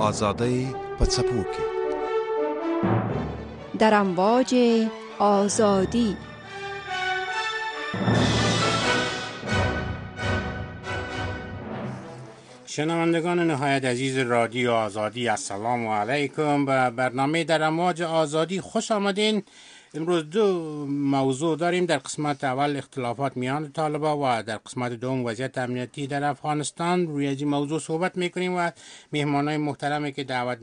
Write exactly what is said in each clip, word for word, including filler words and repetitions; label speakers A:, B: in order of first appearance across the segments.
A: آزادی په څپو کې
B: در امواج آزادی.
C: شنوندگان نهایت عزیز رادیو آزادی، السلام علیکم. به برنامه در امواج آزادی خوش آمدین. امروز دو موضوع داریم. در قسمت اول اختلافات میان طالبان و در قسمت دوم وضعیت امنیتی در افغانستان. روی این موضوع صحبت میکنیم و مهمانای محترمی که دعوت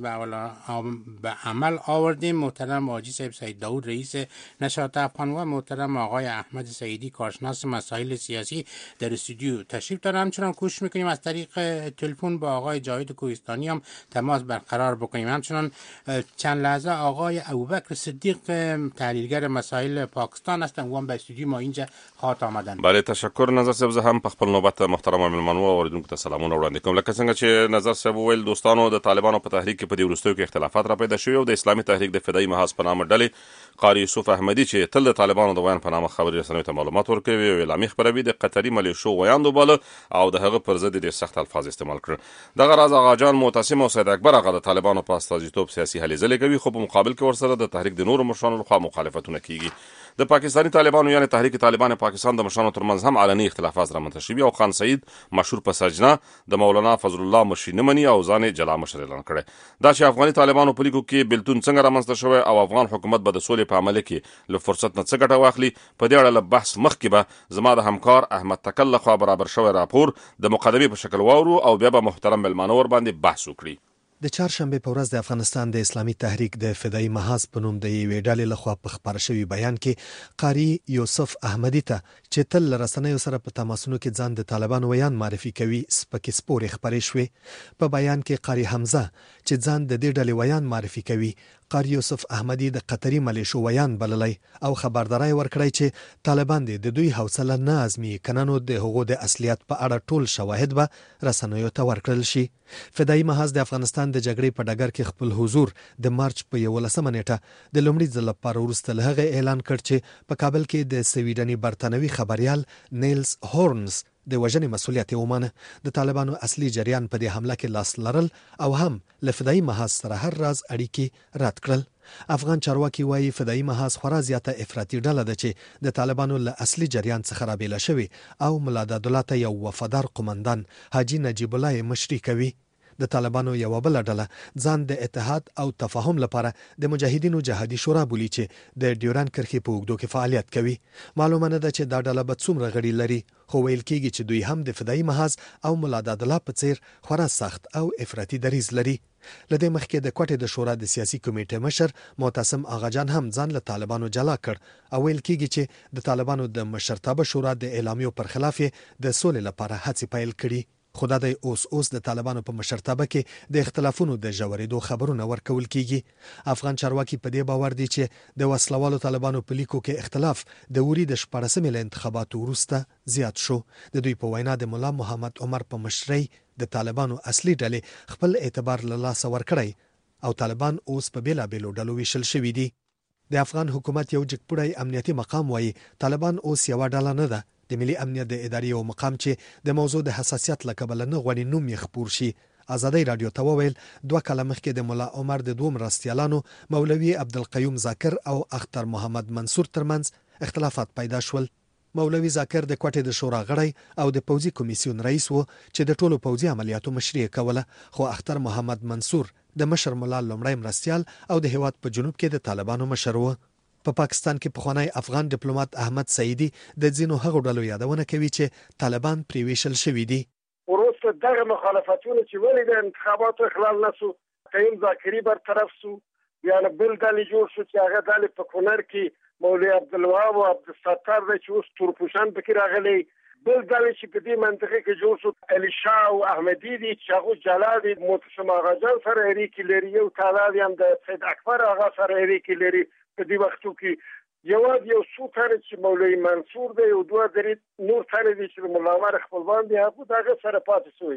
C: به عمل آوردیم، محترم حاجی صاحب سید داود رئیس نشاط افغان و محترم آقای احمد سعیدی کارشناس مسائل سیاسی در استودیو تشریف دارم. همچنان کوشش میکنیم از طریق تلفن با آقای جاوید کوهستانی هم تماس برقرار بکنیم. همچنان چند لحظه آقای ابوبکر صدیق تحلیلگر مسائل پاکستان هستن و هم به استودیو ما اینجا خواهد آمدن.
D: بله، تشکر نظر صاحب. زه هم په خپل نوبت محترم مېلمنو او اوریدونکو ته سلامونه وړاندې کوم. لکه څنګه چې نظر صاحب وویل، دوستانو، د طالبانو په تحریک کې په دې وروستیو کې اختلافات را پیدا شوي او د اسلامي تحریک د فدایي محاذ په نامه ډلې قاری یوسف احمدي چې تل د طالبانو د ویان په نامه خبري رسنیو ته معلومات ورکوي او اعلامیه خپروي، د قطري ملیشو ویاند وباله او د هغه پر ضد ډېر سخت الفاظ استعمال کړل. دغه راز آقاجان معتصم او سید اکبر هغه د طالبانو په استازیتوب سیاسي هلې ځلې کوي، خو په مقابل کې ورسره د تحریک د نورو مشرانو لخوا مخالفتونه کیږي. د پاکستاني طالبانو یعنی تحریک طالبان پاکستان د مشرانو ترمنځ هم علني اختلافات رامنځته شوي او خان سعید مشهور په سجنه د مولانا فضل الله مشي نه مني او ځان جلا مشر اعلان کړي. دا چې افغاني طالبانو په لیکو کې بلتون څنګه رامنځته شوی او افغان حکومت به د سولې په عمل کې له فرصت نه څه ګټه واخلي، په دې اړه له بحث مخکې به زما د همکار احمد تکل لخوا برابر شوی راپور د مقدمې په شکل واورو او بیا به محترم مېلمانه ور باندې بحث وکړي.
E: د چهارشنبه په ورځ د افغانستان د اسلامي تحریک د فدایي محاذ په نوم د یوې ډلې لخوا په خبر شوی بیان کې قاری یوسف احمدي ته چې تل رسنیو سره په تماسونو کې ځان د طالبان ویان معرفي کوي سپکې سپورې خبرې شوې. په بیان کې قاری حمزه چې ځان د دې ډلې ویان معرفي کوي قاری یوسف احمدي د قطري ملیشو ویان بللی او خبرداري ورکړی چې طالبان د دوی حوصله نه ازمي کننو د هغو د اصلیت په اړه ټول شواهد به رسنیو ته ورکړل شي. فدایي محاذ د افغانستان د جګړې په ډګر کې خپل حضور د مارچ په یولسمه نیټه د لومړي ځل لپاره وروسته له هغه اعلان کړ چې په کابل کې د سویډني برتانوي خبريال نیلز هورنز د وژنې مسولیت ومانه. د طالبانو اصلي جریان په دې حمله کې لاس لرل او هم له فدایي محاذ سره هر راز اړیکې رد کړل. افغان چارواکي وایي فدایي محاذ خورا زیاته افراطي ډله ده چې د طالبانو له اصلي جریان څخه رابېله شوی او ملا عبدالله ته یو وفادار قومندان حاجی نجیب الله مشري کوي. د طالبانو یو بل ډله ځان د اتحاد او تفاهم لپاره د مجاهدینو جهادي شورا بولی چې د ډیوران کرښې په اوږدو کې فعالیت کوي. معلومه نه ده چې دا ډله به څومره غړي لري، خو ویل کېږي چې دوی هم د فدایي محاذ او ملا عبدالله په څیر خورا سخت او افراطي دریځ لري. لدې مخکې د کوټې د شورا د سیاسي کمیټې مشر معتصم آغاجان هم ځان له طالبانو جلا کړ او ویل کېږي چې د طالبانو د مشرتابه شورا د اعلامیو پر خلاف د سولې لپاره هڅې پیل کړي. خدا د اوس اوس د طالبانو په مشرتابه کې د اختلافونو د ژورېدو خبرونه ورکول کیږي. افغان چارواکي په دې باور دي چې د وسلوالو طالبانو په لیکو کې اختلاف د وري د شپاړسمې له انتخاباتو وروسته زیات شو. د دوی په وینا د مولا محمد عمر په مشرۍ د طالبانو اصلي ډلې خپل اعتبار له لاسه ورکړی او طالبان اوس په بیلابېلو ډلو ویشل شوي دي. د افغان حکومت یو جګپوړی امنیتي مقام وایي طالبان اوس یوه ډله نه ده. د ملي امنیت د ادارې یو مقام چې د موضوع د حساسیت له کبله نه غواړي نوم یې خپور شي، ازادي رادیو ته وویل دوه کاله مخکې د مولا عمر د دوه مرستیالانو مولوي عبدالقیوم ذاکر او اختر محمد منصور ترمنځ اختلافات پیدا شول. مولوي ذاکر د کوټې د شورا غړی او د پوځي کمیسیون رئیس و چې د ټولو پوځي عملیاتو مشري کوله، خو اختر محمد منصور د مشر مولا لومړی مرستیال او د هیواد په جنوب کې د طالبانو مشر و. په پا پاکستان کې پخوانی افغان ډیپلوماټ احمد سعیدی د ځینو هغو ډلو یادونه کوي چې طالبان پرې ویشل شوي دي.
F: وروسته دغه مخالفتونه چې ولې د انتخاباتو اخلال نسو، قیم ذاکري برطرف سو، بیا بل ډلې جوړ شو چې هغه ډلې په کونړ کې مولوي عبدالوهاب او عبدالستار دی چې اوس تورپوشان پکې راغلی، بل ډلې چې په دې منطقه کې جوړ شو علیشا او احمدي دي چې هغه جلا دي معتصم آغاجان سره اړیکې لري، یو تعداد هم د سید اکبر آغا سره اړیکې لري. په دې وختو کې یواد یو څو تنه چې مولوي منصور دی او دوه درې نور تنه دي چې مولا عمر خپلوان دي هغه دغه سره پاتې شوي.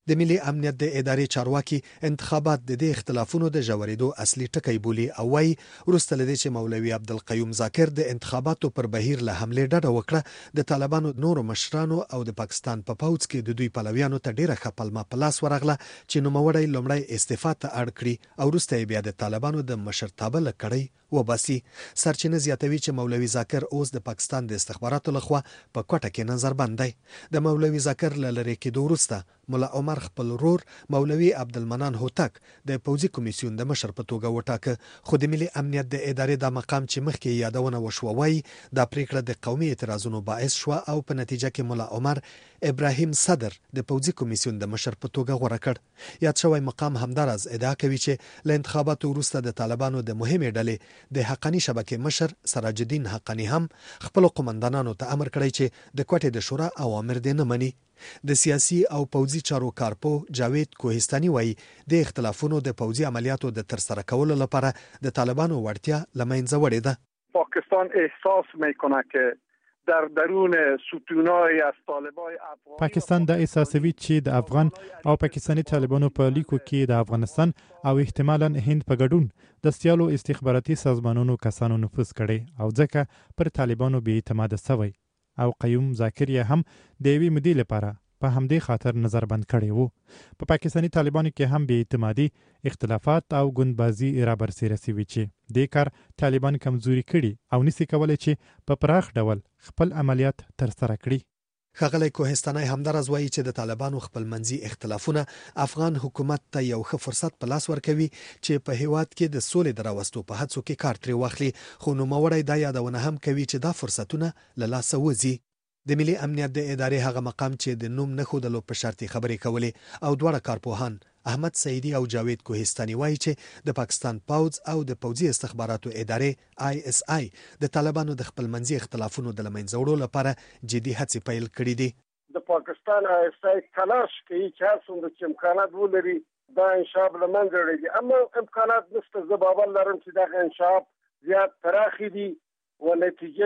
E: د ملي امنیت د ادارې چارواکي انتخابات د دې اختلافونو د ژورېدو اصلي ټکی بولي او وايي وروسته له دې چې مولوي عبدالقیوم ذاکر د انتخاباتو پر بهیر له حملې ډډه وکړه د طالبانو نورو مشرانو او د پاکستان په پوځ کې د دوی پلویانو ته ډیره ښه پلمه په لاس ورغله چې نوموړی لومړی استعفا ته اړ کړي او وروسته بیا د طالبانو د مشرتابه له کړۍ وباسي. سرچینه زیاتوي چې مولوي ذاکر اوس د پاکستان د استخباراتو لخوا په کوټه کې نظربند دی. د مولوي ذاکر له لرې کېدو وروسته مولا عمر خپل ورور مولوي عبدالمنان هوتک د پوځي کمیسیون د مشر په توګه وټاکه، خو د ملي امنیت د ادارې د مقام چې مخکې یادونه وشوه وایي دا پریکړه د قومي اعتراضونو باعث شوه او په نتیجه کې مولا عمر ابراهیم صدر د پوځي کمیسیون د مشر په توګه غوره کړ. یاد شوی مقام همدارز ادعا کوي چې له انتخاباتو وروسته د طالبانو د مهمې ډلې د حقانی شبکې مشر سراج الدین حقانی هم خپل قومندانانو ته امر کړی چې د کوټې د شورا اوامر دې نه مني. د سیاسي او پوځي چارو کارپو جاوید کوهستانی وایي د اختلافونو د پوځي عملیاتو د ترسره کولو لپاره د طالبانو وړتیا لمنځه وړې ده.
G: پاکستان احساس میکنه که در درون ستونای از طالبای افغان
H: پاکستان د احساسوي چې د افغان او پاکستاني طالبانو په لیکو کې د افغانستان او احتمالاً هند په ګډون د سیالو استخباراتي سازمانونو کسانو نفوذ کړي او ځکه پر طالبانو بې اعتماده شوی او قیوم ذاکر یې هم د یوې مودې لپاره په همدې خاطر نظر بند کړی وو. په پاکستاني طالبانو کې هم بې اعتمادي، اختلافات او ګوندبازي را برسېره شوي چې دې کار طالبان کمزوري کړي او نشي کولی چې په پراخ ډول خپل عملیات ترسره کړي.
E: ښاغلی کوهستانی همدارز وایي چې د طالبانو خپلمنځي اختلافونه افغان حکومت ته یو ښه فرصت په لاس ورکوي چې په هیواد کې د سولې د راوستو په هڅو کې کار ترې واخلي، خو نوموړی دا یادونه هم کوي چې دا فرصتونه له لاسه وځي. د ملي امنیت د ادارې هغه مقام چې د نوم نه ښودلو په شرط خبرې کولې او دواړه کارپوهان احمد سعیدی او جاوید کوهستانی وایي چې د پاکستان پوځ او د پوځي استخباراتو ادارې آی اس آی د طالبانو د خپلمنځي اختلافونو د لمنځه وړلو لپاره جدي هڅې پیل کړې دي.
F: د پاکستان آی اس آی تلاش کوي چې هر څومره چې امکانات ولري دا انشاب له منځه وړي، اما امکانات نشته. زه باور لرم چې دغه انشاب زیات پراخ دي او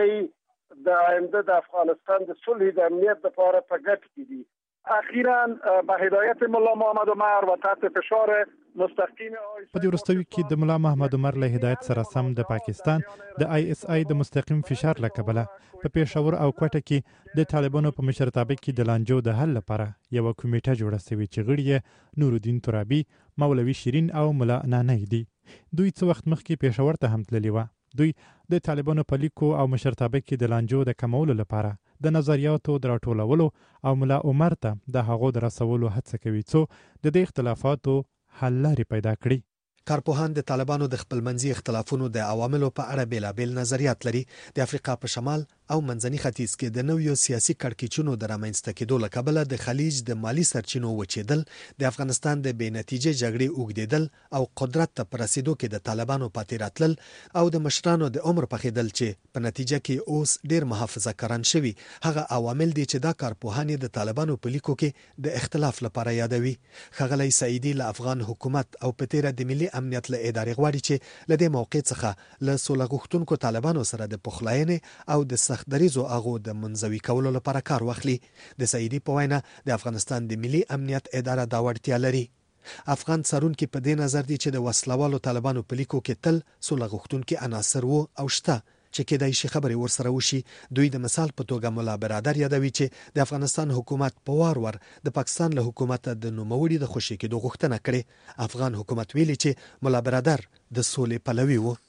F: نتیجې د آینده د افغانستان د صلح د امنیت لپاره په ګټه کې دي.
G: اخیراً به هدایت مولا محمد عمر و تحت فشار مستقیم
H: په دې وروستیو کې د مولا محمد عمر له هدایت سره سم د پاکستان د آی اس آی د مستقیم فشار له کبله په پېښور او کوټه کې د طالبانو په مشرتابه کې د لانجو د حل لپاره یو کمیټه جوړه شوې چې غړي یې نورالدین ترابي، مولوي شیرین او ملا نانی دي. دوی څه وخت مخکې پېښور ته هم تللي وه. دوی د طالبانو په لیکو او مشرتابه کې د لانجو د کمولو لپاره د نظریاتو د راټولولو او ملا عمر ته د هغو د رسولو هڅه کوي څو د دې اختلافاتو حل لارې پیدا کړي.
E: کارپوهان د طالبانو د خپلمنځي اختلافونو د عواملو په اړه بیلابیل نظریات لري. د افریقا په شمال او منځني ختیځ کې د نویو سیاسي کړکېچونو د رامنځته کېدو له کبله د خلیج د مالی سرچینو وچېدل، د افغانستان د بې نتیجې جګړې اوږدېدل او قدرت ته په رسېدو کې د طالبانو پاتې راتلل او د مشرانو د عمر پخېدل چې په نتیجه کې اوس ډېر محافظه کاران شوي، هغه عوامل دي چې دا کارپوهان د طالبانو په لیکو کې د اختلاف لپاره یادوي. ښاغلی سعیدي له افغان حکومت او په تیره د ملي امنیت له ادارې غواړي چې له دې موقع څخه له سوله غوښتونکو طالبانو سره د پخلاینې او د سخت دریزو هغو د منزوي کولو لپاره کار واخلي. د سعیدي په وینا د افغانستان د ملي امنیت اداره دا وړتیا لري. افغان څارونکي په دې نظر دي چې د وسلوالو طالبانو په لیکو کې تل سوله غوښتونکي عناصر وو او شته چې کېدای شي خبرې ورسره وشي. دوی د مثال په توګه مولا برادر یادوي چې د افغانستان حکومت په وار ور د پاکستان له حکومت د نوموړي د خوشي کېدو غوښتنه کړې. افغان حکومت ویلي چې مولا برادر د سولې پلوي وو.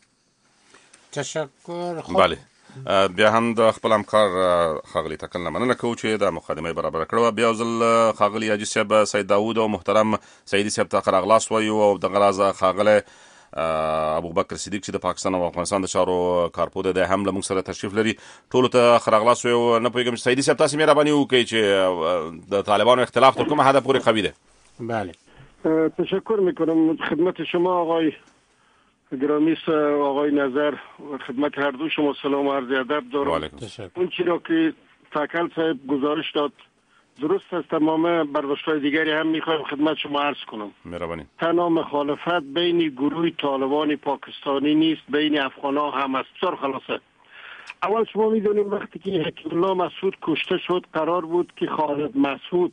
C: تشکر.
D: بله بیا هم د خپل همکار ښاغلي تکل نه مننه کوو چې د مقدمه برابره کړې. بیا ځل ښاغلي حاجي صاحب سید داود او محترم سعیدي صاحب ته راغلاست وایو او دغه راز ښاغلی ابوبکر صدیق چې د پاکستان او افغانستان د چارو کارپو دی هم له موږ سره تشریف لري. ټولو ته راغلاست وایو. نه پوهېږم چې سعیدي صاحب تاسې مهرباني وکړئ چې د طالبانو اختلاف تر کومه حده پورې قوي دی؟
C: بله
F: تشکر میکنم خدمت شما آقای گرامی آقای نظر و خدمت هر دو شما سلام و عرض ادب دارم. اون چیزی را که تکل صاحب گزارش داد درست است. تمام برداشت‌های دیگری هم میخوایم خدمت شما عرض کنم.
D: مهربانی.
F: تنها مخالفت بین گروه طالبان پاکستانی نیست، بین افغان‌ها هم است. بسیار خلاصه. اول شما میدونید وقتی که حکیم الله مسعود کشته شد قرار بود که خالد مسعود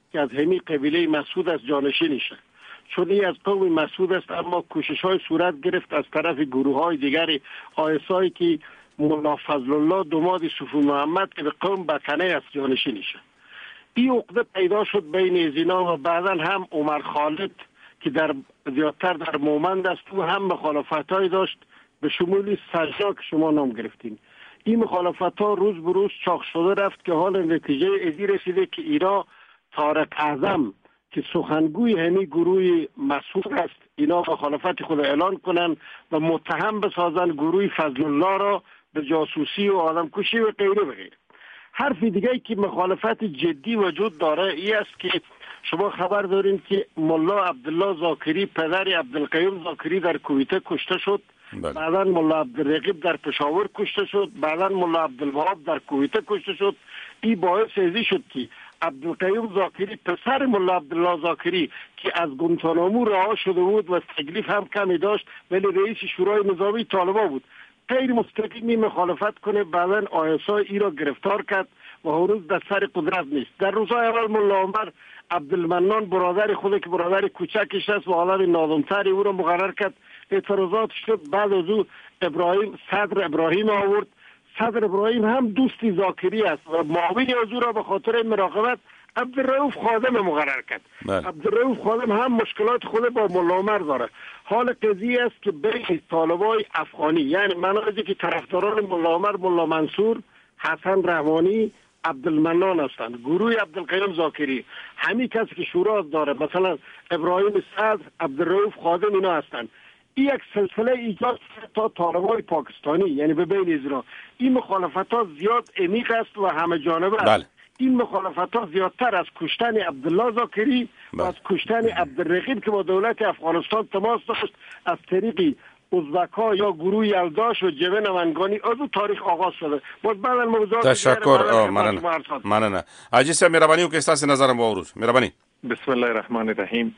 F: که از همین قبیله مسعود است جانشین شه، چون این از قوم مسعود است. اما کوشش های صورت گرفت از طرف گروه های دیگر آیسایی که مولا فضل الله داماد صفی محمد که به قوم بکنه است جانشین شه. این عقده پیدا شد بین زینا و بعدا هم عمر خالد که در زیادتر در مومند است و هم مخالفت های داشت به شمول سجا که شما نام گرفتین. این مخالفت ها روز به روز چاق شده رفت که حال نتیجه ازی رسیده که اینا طارق اعظم که سخنگوی همین گروه مسعود است اینا مخالفت خود اعلان کنن و متهم بسازن گروه فضل الله را به جاسوسی و آدمکشی و غیره و غیره. حرف دیگه که مخالفت جدی وجود داره ای است که شما خبر دارین که ملا عبدالله زاکری پدر عبدالقیوم زاکری در کویته کشته شد. بله. بعدا ملا عبدالرقیب در پشاور کشته شد. بعدا ملا عبدالوهاب در کویته کشته شد. این باعث ازی شد که عبدالقیوم زاکری پسر ملا عبدالله زاکری که از گوانتانامو رها شده بود و تکلیف هم کمی داشت ولی رئیس شورای نظامی طالبان بود غیر مستقیمی مخالفت کنه. بعدا آیسای ای را گرفتار کرد و هنوز در سر قدرت نیست. در روزهای اول ملا عمر عبدالمنان برادر خود که برادر کوچکش است و آدم نادمتری او را مقرر کرد. اعتراضات شد. بعد از او ابراهیم صدر ابراهیم آورد. صدر ابراهیم هم دوستی زاکری است و معاون از او را به خاطر مراقبت عبدالرؤوف خادم مقرر کرد. عبدالرؤوف خادم هم مشکلات خود با ملا عمر داره. حال قضیه است که بین طالبای افغانی یعنی مناطقی که طرفداران ملا عمر ملا منصور، حسن رحمانی، عبدالمنان هستند، گروه عبدالقیوم زاکری، همین کسی که شورا داره مثلا ابراهیم صدر، عبدالرؤوف خادم اینا هستند. این یک سلسله ایجاد تا طالبای پاکستانی یعنی به بین ازرا این مخالفت ها زیاد عمیق است و همه جانبه است. بله. این مخالفت ها زیادتر از کشتن عبدالله زاکری و از کشتن عبدالرقیب که با دولت افغانستان تماس داشت از طریق ازبک‌ها یا گروه یلداش و جبه نمنگانی از اون تاریخ آغاز شده. باز بعد موضوعات
D: تشکر مننه مننه حاجی صاحب مهرباني وکړئ تاسو نظر مو ورور مهرباني.
G: بسم الله الرحمن الرحیم.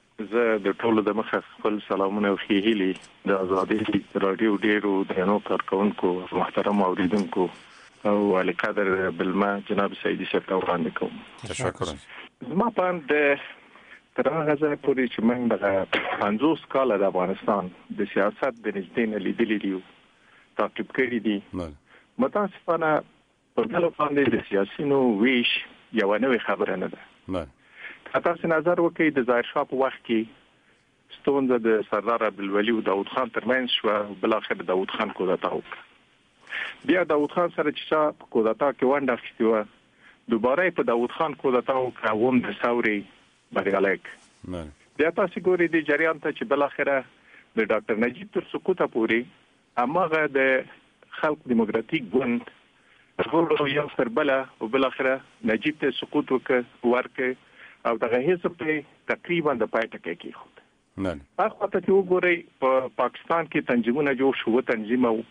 G: زه د ټولو د مخه خپل سلامونه او ښېګڼې د ازادي رادیو ډیرو د نو کارکونکو محترم اوریدونکو او علي قدر بلما جناب سیدی صاحب ته وړاندې کوم.
D: تشکر.
G: زما په د تر هغه ځای پورې چې موږ د پنځوس کاله د افغانستان د سیاست د نږدې نه لیدلي دي تعقیب کړي دي متاسفانه په ډلو باندې د سیاسینو ویش یوه نوې خبره نه ده. تاسو نظر وکړئ د ظاهر شاه په وخت کې ستونزه د سردار عبدالولي او داود خان ترمنځ شو. بل اخر داود خان کودتا وکړه. بیا داود خان سره چې په کودتا کې ونډه اخیستې وه دوباره په داود خان کودتا وکړه او هم د ثورې بریالی کړ. بیا تاسو ګورئ د جریان ته چې بل اخره د ډاکټر نجیب تر سقوطه پورې هماغه د خلق دیموکراتیک ګوند ټول یو تر بله او بل اخره نجیب ته سقوط وکړ ورکړ او دغه حزب په تقریبا د پای ټکی کې خود. نه. هغه ته چې وګورئ په پاکستان کې تنظیمونه جوړ شو تنظیم او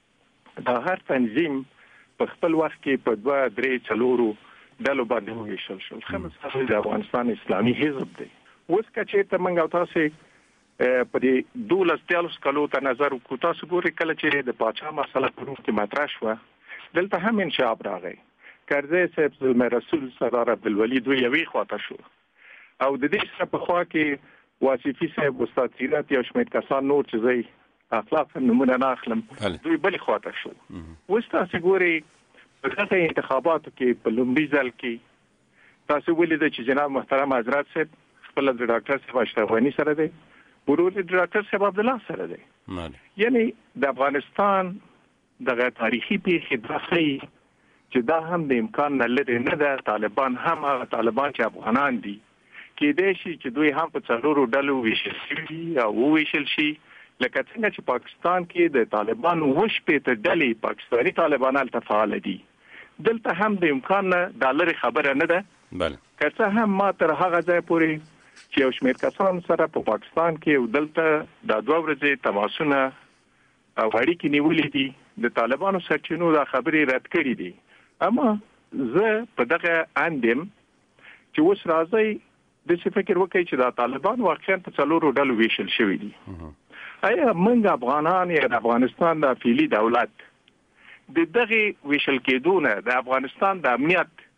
G: دا هر تنظیم په خپل وخت کې په دوه درې څلورو ډلو باندې وویشل شو. خمس د افغانستان اسلامي حزب دی. اوس که چېرته موږ او تاسو په دې دولس دیالوس کالو ته نظر وکړو تاسو ګورئ کله چې د پاچا مسله په روح کې مطرح شوه دلته هم انشعاب راغی. کرزی صاحب زلمی رسول سردار عبدالولي دوی یوې خواته شو او د دې سره په خوا کې واصفي صاحب استاد سیرت یا شمېر کسان نور چې زه اخلاق نمونه نه اخلم دوی بلې خواته شو. اوس تاسو ګورئ په دغه انتخاباتو کې په لومړي ځل کې تاسو ولیدئ چې جناب محترم حضرت صاحب خپل د ډاکټر صاحب اشرف غني سره دی ورور د ډاکټر صاحب عبدالله سره دی. یعنی د افغانستان دغه تاریخي پیښې دغه چې دا هم د امکان نه لري نه ده. طالبان هم هغه طالبان چې افغانان دي کېدای شي چې دوی هم په څلورو ډلو ویشل شي او وویشل شي لکه څنګه چې پاکستان کې د طالبانو اووه شپېته ډلې پاکستاني طالبان هلته فعاله دي. دلته هم د امکان نه دا لرې خبره نه ده. بله که څه هم ما تر هغه ځای پورې چې یو شمېر کسان سره په پاکستان کې او دلته دا دوه ورځې تماسونه او اړیکې نیولې دي د طالبانو سرچینو دا خبرې رد کړي دي. اما زه په دغه اندم چې اوس راځي د څه فکر وکړي چې دا طالبان واقعا په څلورو ډلو ویشل شوي دي. آیا موږ افغانان یا د افغانستان د فعلي دولت د دغه ویشل کېدو نه د افغانستان د امنیت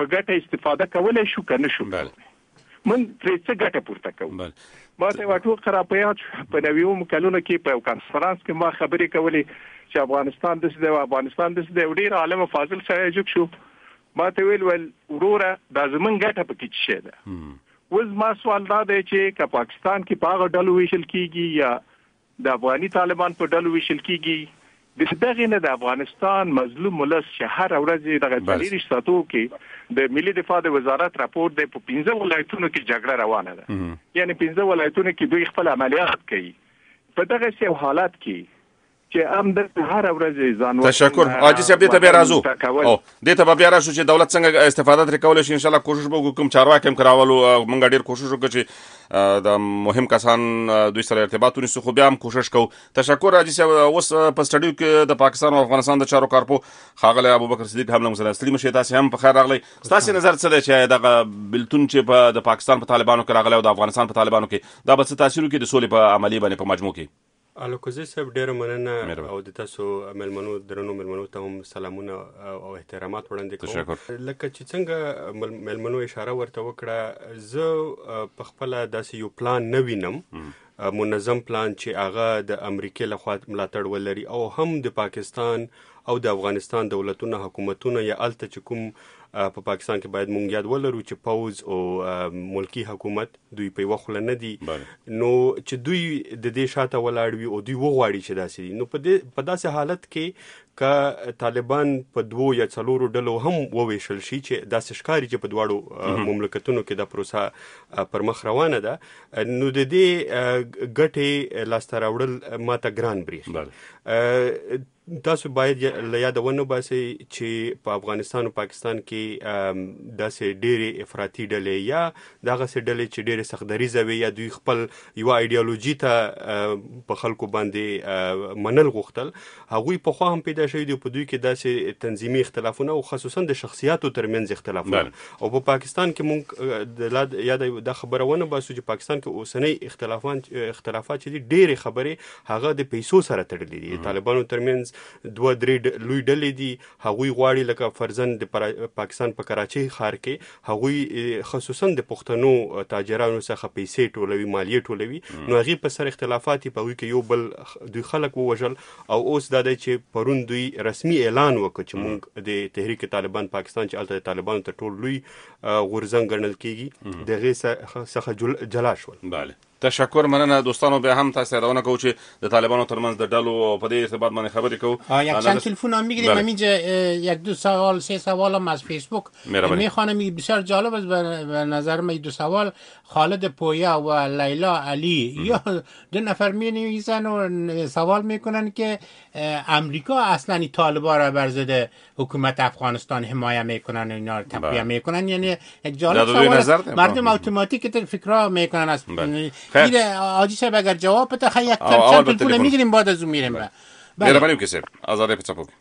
G: په ګټه استفاده کولای شو کنه شو من ترې څه ګټه پورته کوو ما ته واټو خرابیات په نویو کلونو کې په کانفرنس کې ما خبرې کولې چې افغانستان د سده افغانستان د سده ډیر عالم فاضل سره جوړ شو ما ته ویل ول وروره د زمون ګټه پکې څه ده وز ما سوال دا دی چې که پاکستان کې په هغه ډلو ویشل کیږي یا د افغاني طالبان په ډلو ویشل کیږي د دغه نه د افغانستان مظلوم ولس شهر ورځ دغه تاریخ ساتو کې د ملي دفاع د وزارت راپور د پنځه ولایتونو کې جګړه روانه ده یعنی پنځه ولایتونو کې دوی خپل عملیات کوي په دغه سیو حالات کې چې ام د هر ورځ ځانو
D: تشکر حاجی صاحب دې ته بیا راځو او دې ته بیا راځو چې دولت څنګه استفاده تر کولای شي ان شاء الله کوشش وکړو کوم چارواکي هم کراولو موږ ډیر کوشش وکړو چې د مهم کسان دوی سره ارتباط ونیسو خو بیا هم کوشش کوو تشکر حاجی صاحب اوس په سټډیو کې د پاکستان او افغانستان د چارو کارپو خاغله ابوبکر صدیق هم موږ سره سلیم شه تاسو هم په خیر راغلی تاسو نظر څه دی چې دغه بلتون چې په د پاکستان په طالبانو کې راغلی او د افغانستان په طالبانو کې دا به څه تاثیر وکړي د سولې په عملی باندې په مجموع کې
I: الوکوزي صاحب ډېر مننه او د تاسو ملمنو درنو ملمنو ته هم سلامونه او احترامات وړاندې کوم لکه چې څنګه ملمنو اشاره ورته وکړه زه په خپل داسې یو پلان نه وینم منظم پلان چې هغه د امریکای لخوا ملاتړ ولري او هم د پاکستان او د افغانستان دولتونو حکومتونو یا الته چې کوم په پاکستان کې باید مونږ یاد ولرو چې پوز او ملکی حکومت دوی په وخت نه دي نو چې دوی د دې شاته ولاړ وي او دوی وغواړي چې داسې نو په دې په داسې حالت کې که طالبان په دوو یا څلورو ډلو هم وویشل شي چې داسې ښکاري چې په دواړو مملکتونو کې دا پروسه پر مخ روانه ده نو د دې ګټې لاسته راوړل ماته ګران بریښي تاسو باید له یاده ونه باسئ چې په افغانستان او پاکستان کې داسې ډېرې افراطي ډلې یا دغسې ډلې چې ډېرې سختدریځه وي یا دوی خپل یوه ایډیالوژي ته په خلکو باندې منل غوښتل هغوی پخوا هم پیدا شوي دي په دوی کې داسې تنظیمي اختلافونه او خصوصا د شخصیاتو ترمنځ اختلافونه او په پاکستان کې موږ د یاده دا خبره ونه باسو چې پاکستان کې اوسنۍ اختلافات اختلافات چې دي ډېرې خبرې هغه د پیسو سره تړلې دي طالبانو ترمنځ دوه درې لوی ډلې دي هغوی غواړي لکه فرضاً د پاکستان په کراچۍ ښار کې هغوی خصوصا د پښتنو تاجرانو څخه پیسې ټولوي مالیې ټولوي نو هغې په سر اختلافات په هغوی کې یو بل دوی خلک ووژل او اوس دا دی چې پرون دوی رسمي اعلان وکړ چې موږ د تحریک طالبان پاکستان چې هلته د طالبانو تر ټولو لوی غورځنګ ګڼل کېږي د هغې څخه جلا شول
D: بله تشکر مننه دوستانو بیا هم تاسو یادونه کوو چې د طالبانو ترمنځ د ډلو په دې ارتباط باندې خبرې کوو
C: یک چند تلفن هم میگیریم همینجا یک دو سوال سه سوال هم از فیسبوک میخوانم بسیار جالب است به نظر من دو سوال خالد پویا و لیلا علی یا دو نفر می نویسن و سوال میکنن که امریکا اصلا طالبان را بر ضد حکومت افغانستان حمایت میکنن و اینا رو تقویت میکنن یعنی یک جالب سوال مردم اتوماتیک فکرها میکنن است خیر حاجی صاحب اگر جواب بده خیلی یک چند تلفن میگیریم بعد از اون میریم
D: مهربانی وکړئ صاحب آزادې په څپو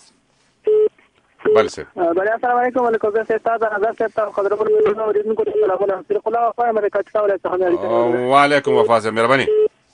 D: بله صاحب
J: بله السلام علیکم علیکم صاحب تاسو آزاد صاحب ته خبرونه کوم اوریدونکو ته سلامونه سره خلا وفا امریکا څخه ولې
D: و علیکم وفا صاحب مهربانی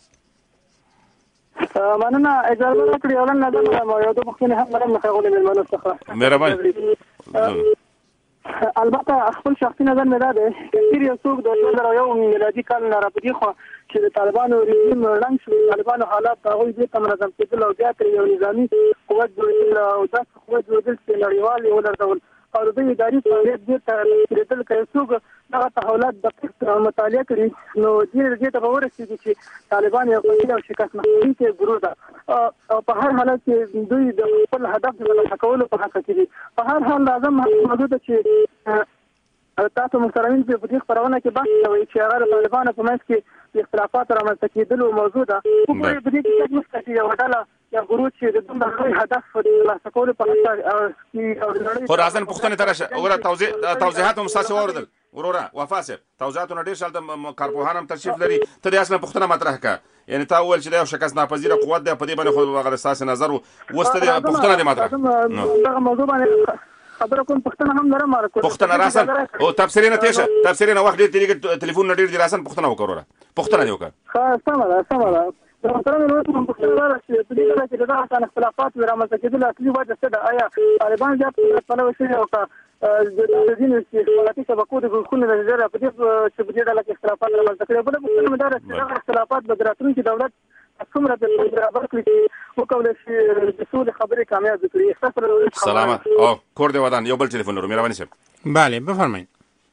J: مننه اجازه راکړئ ولن نظر ما یو د مخکنی هم مرم خغول من منو څخه
D: مهربانی
J: البته خپل شخصي نظر مې دا دی چې یو څوک د دوه زره یو میلادي کال نه راپدې خو چې د طالبانو رژیم ړنګ شو طالبانو حالات هغوی دې منظم کېدل او بیا تر یو نظامي قوت جوړېدل او داسې قوت جوړېدل چې نړیوال یې ولړزول او د دوی اداري فعالیت دې ته رسېدل که یو څوک دغه تحولات دقیق مطالعه کړي نو دې دې ته به ورسېږي چې طالبان یو قوي او شکست مخنیوي ګروه ده او په هر حالت کې دوی د خپل هدف د ترلاسه کولو په حق کې دي په هر حال لازم موضوع ده چې تاسو محترمین په دې خبرونه کې بحث کوي چې هغه د طالبانو په منځ کې د اختلافات رامنځته کېدلو موضوع ده خو په دې کې نشته چې یوه ډله یا ګروه چې د دومره لوی هدف د ترلاسه کولو په حق کې
D: خو راځه پوښتنې ته راشه وګوره توضیحات هم ستاسې واورېدل وروره وفا صاحب توضیحاتونه ډېر شالته کارپوهان هم تشریف لري ته دې اصلا پوښتنه مطرح کړه یعنی تا وویل چې دا یو شکست ناپذیره قوت دی په دې باندې خو هغه ستاسې نظر و اوس ته دې پوښتنه دې مطرح
J: دغه موضوع باندې خبره کوم پښتنه هم لرم مارکو
D: پښتنه راسن او تفسیرینه تیشه تفسیرینه وخت دې تلفون نه ډیر دي راسن پښتنه وکړه پښتنه دی وکړه
J: ها سمه ده سمه ده د محترم مېلمنو څخه پوښتنه دا ده چې په دې ډله کې د دغه شان اختلافات رامنځته کېدلو اصلي وجه څه ده؟ آیا طالبان زیات پلوي شوي او که د ځینو استخباراتي شبکو د ګروپونو له نظره په دې چې په دې ډله کې اختلافات رامنځته کړي؟ بله پوښتنه مې دا ده چې دغه اختلافات به د راتلونکي دولت څومره برابر کړي چې وکولی شي د سولې خبرې کامیابې کړي؟
D: سلامت. او کور دې ودان. یو بل ټلیفون لرو مهرباني صاحب.
C: بله بفرمایئ.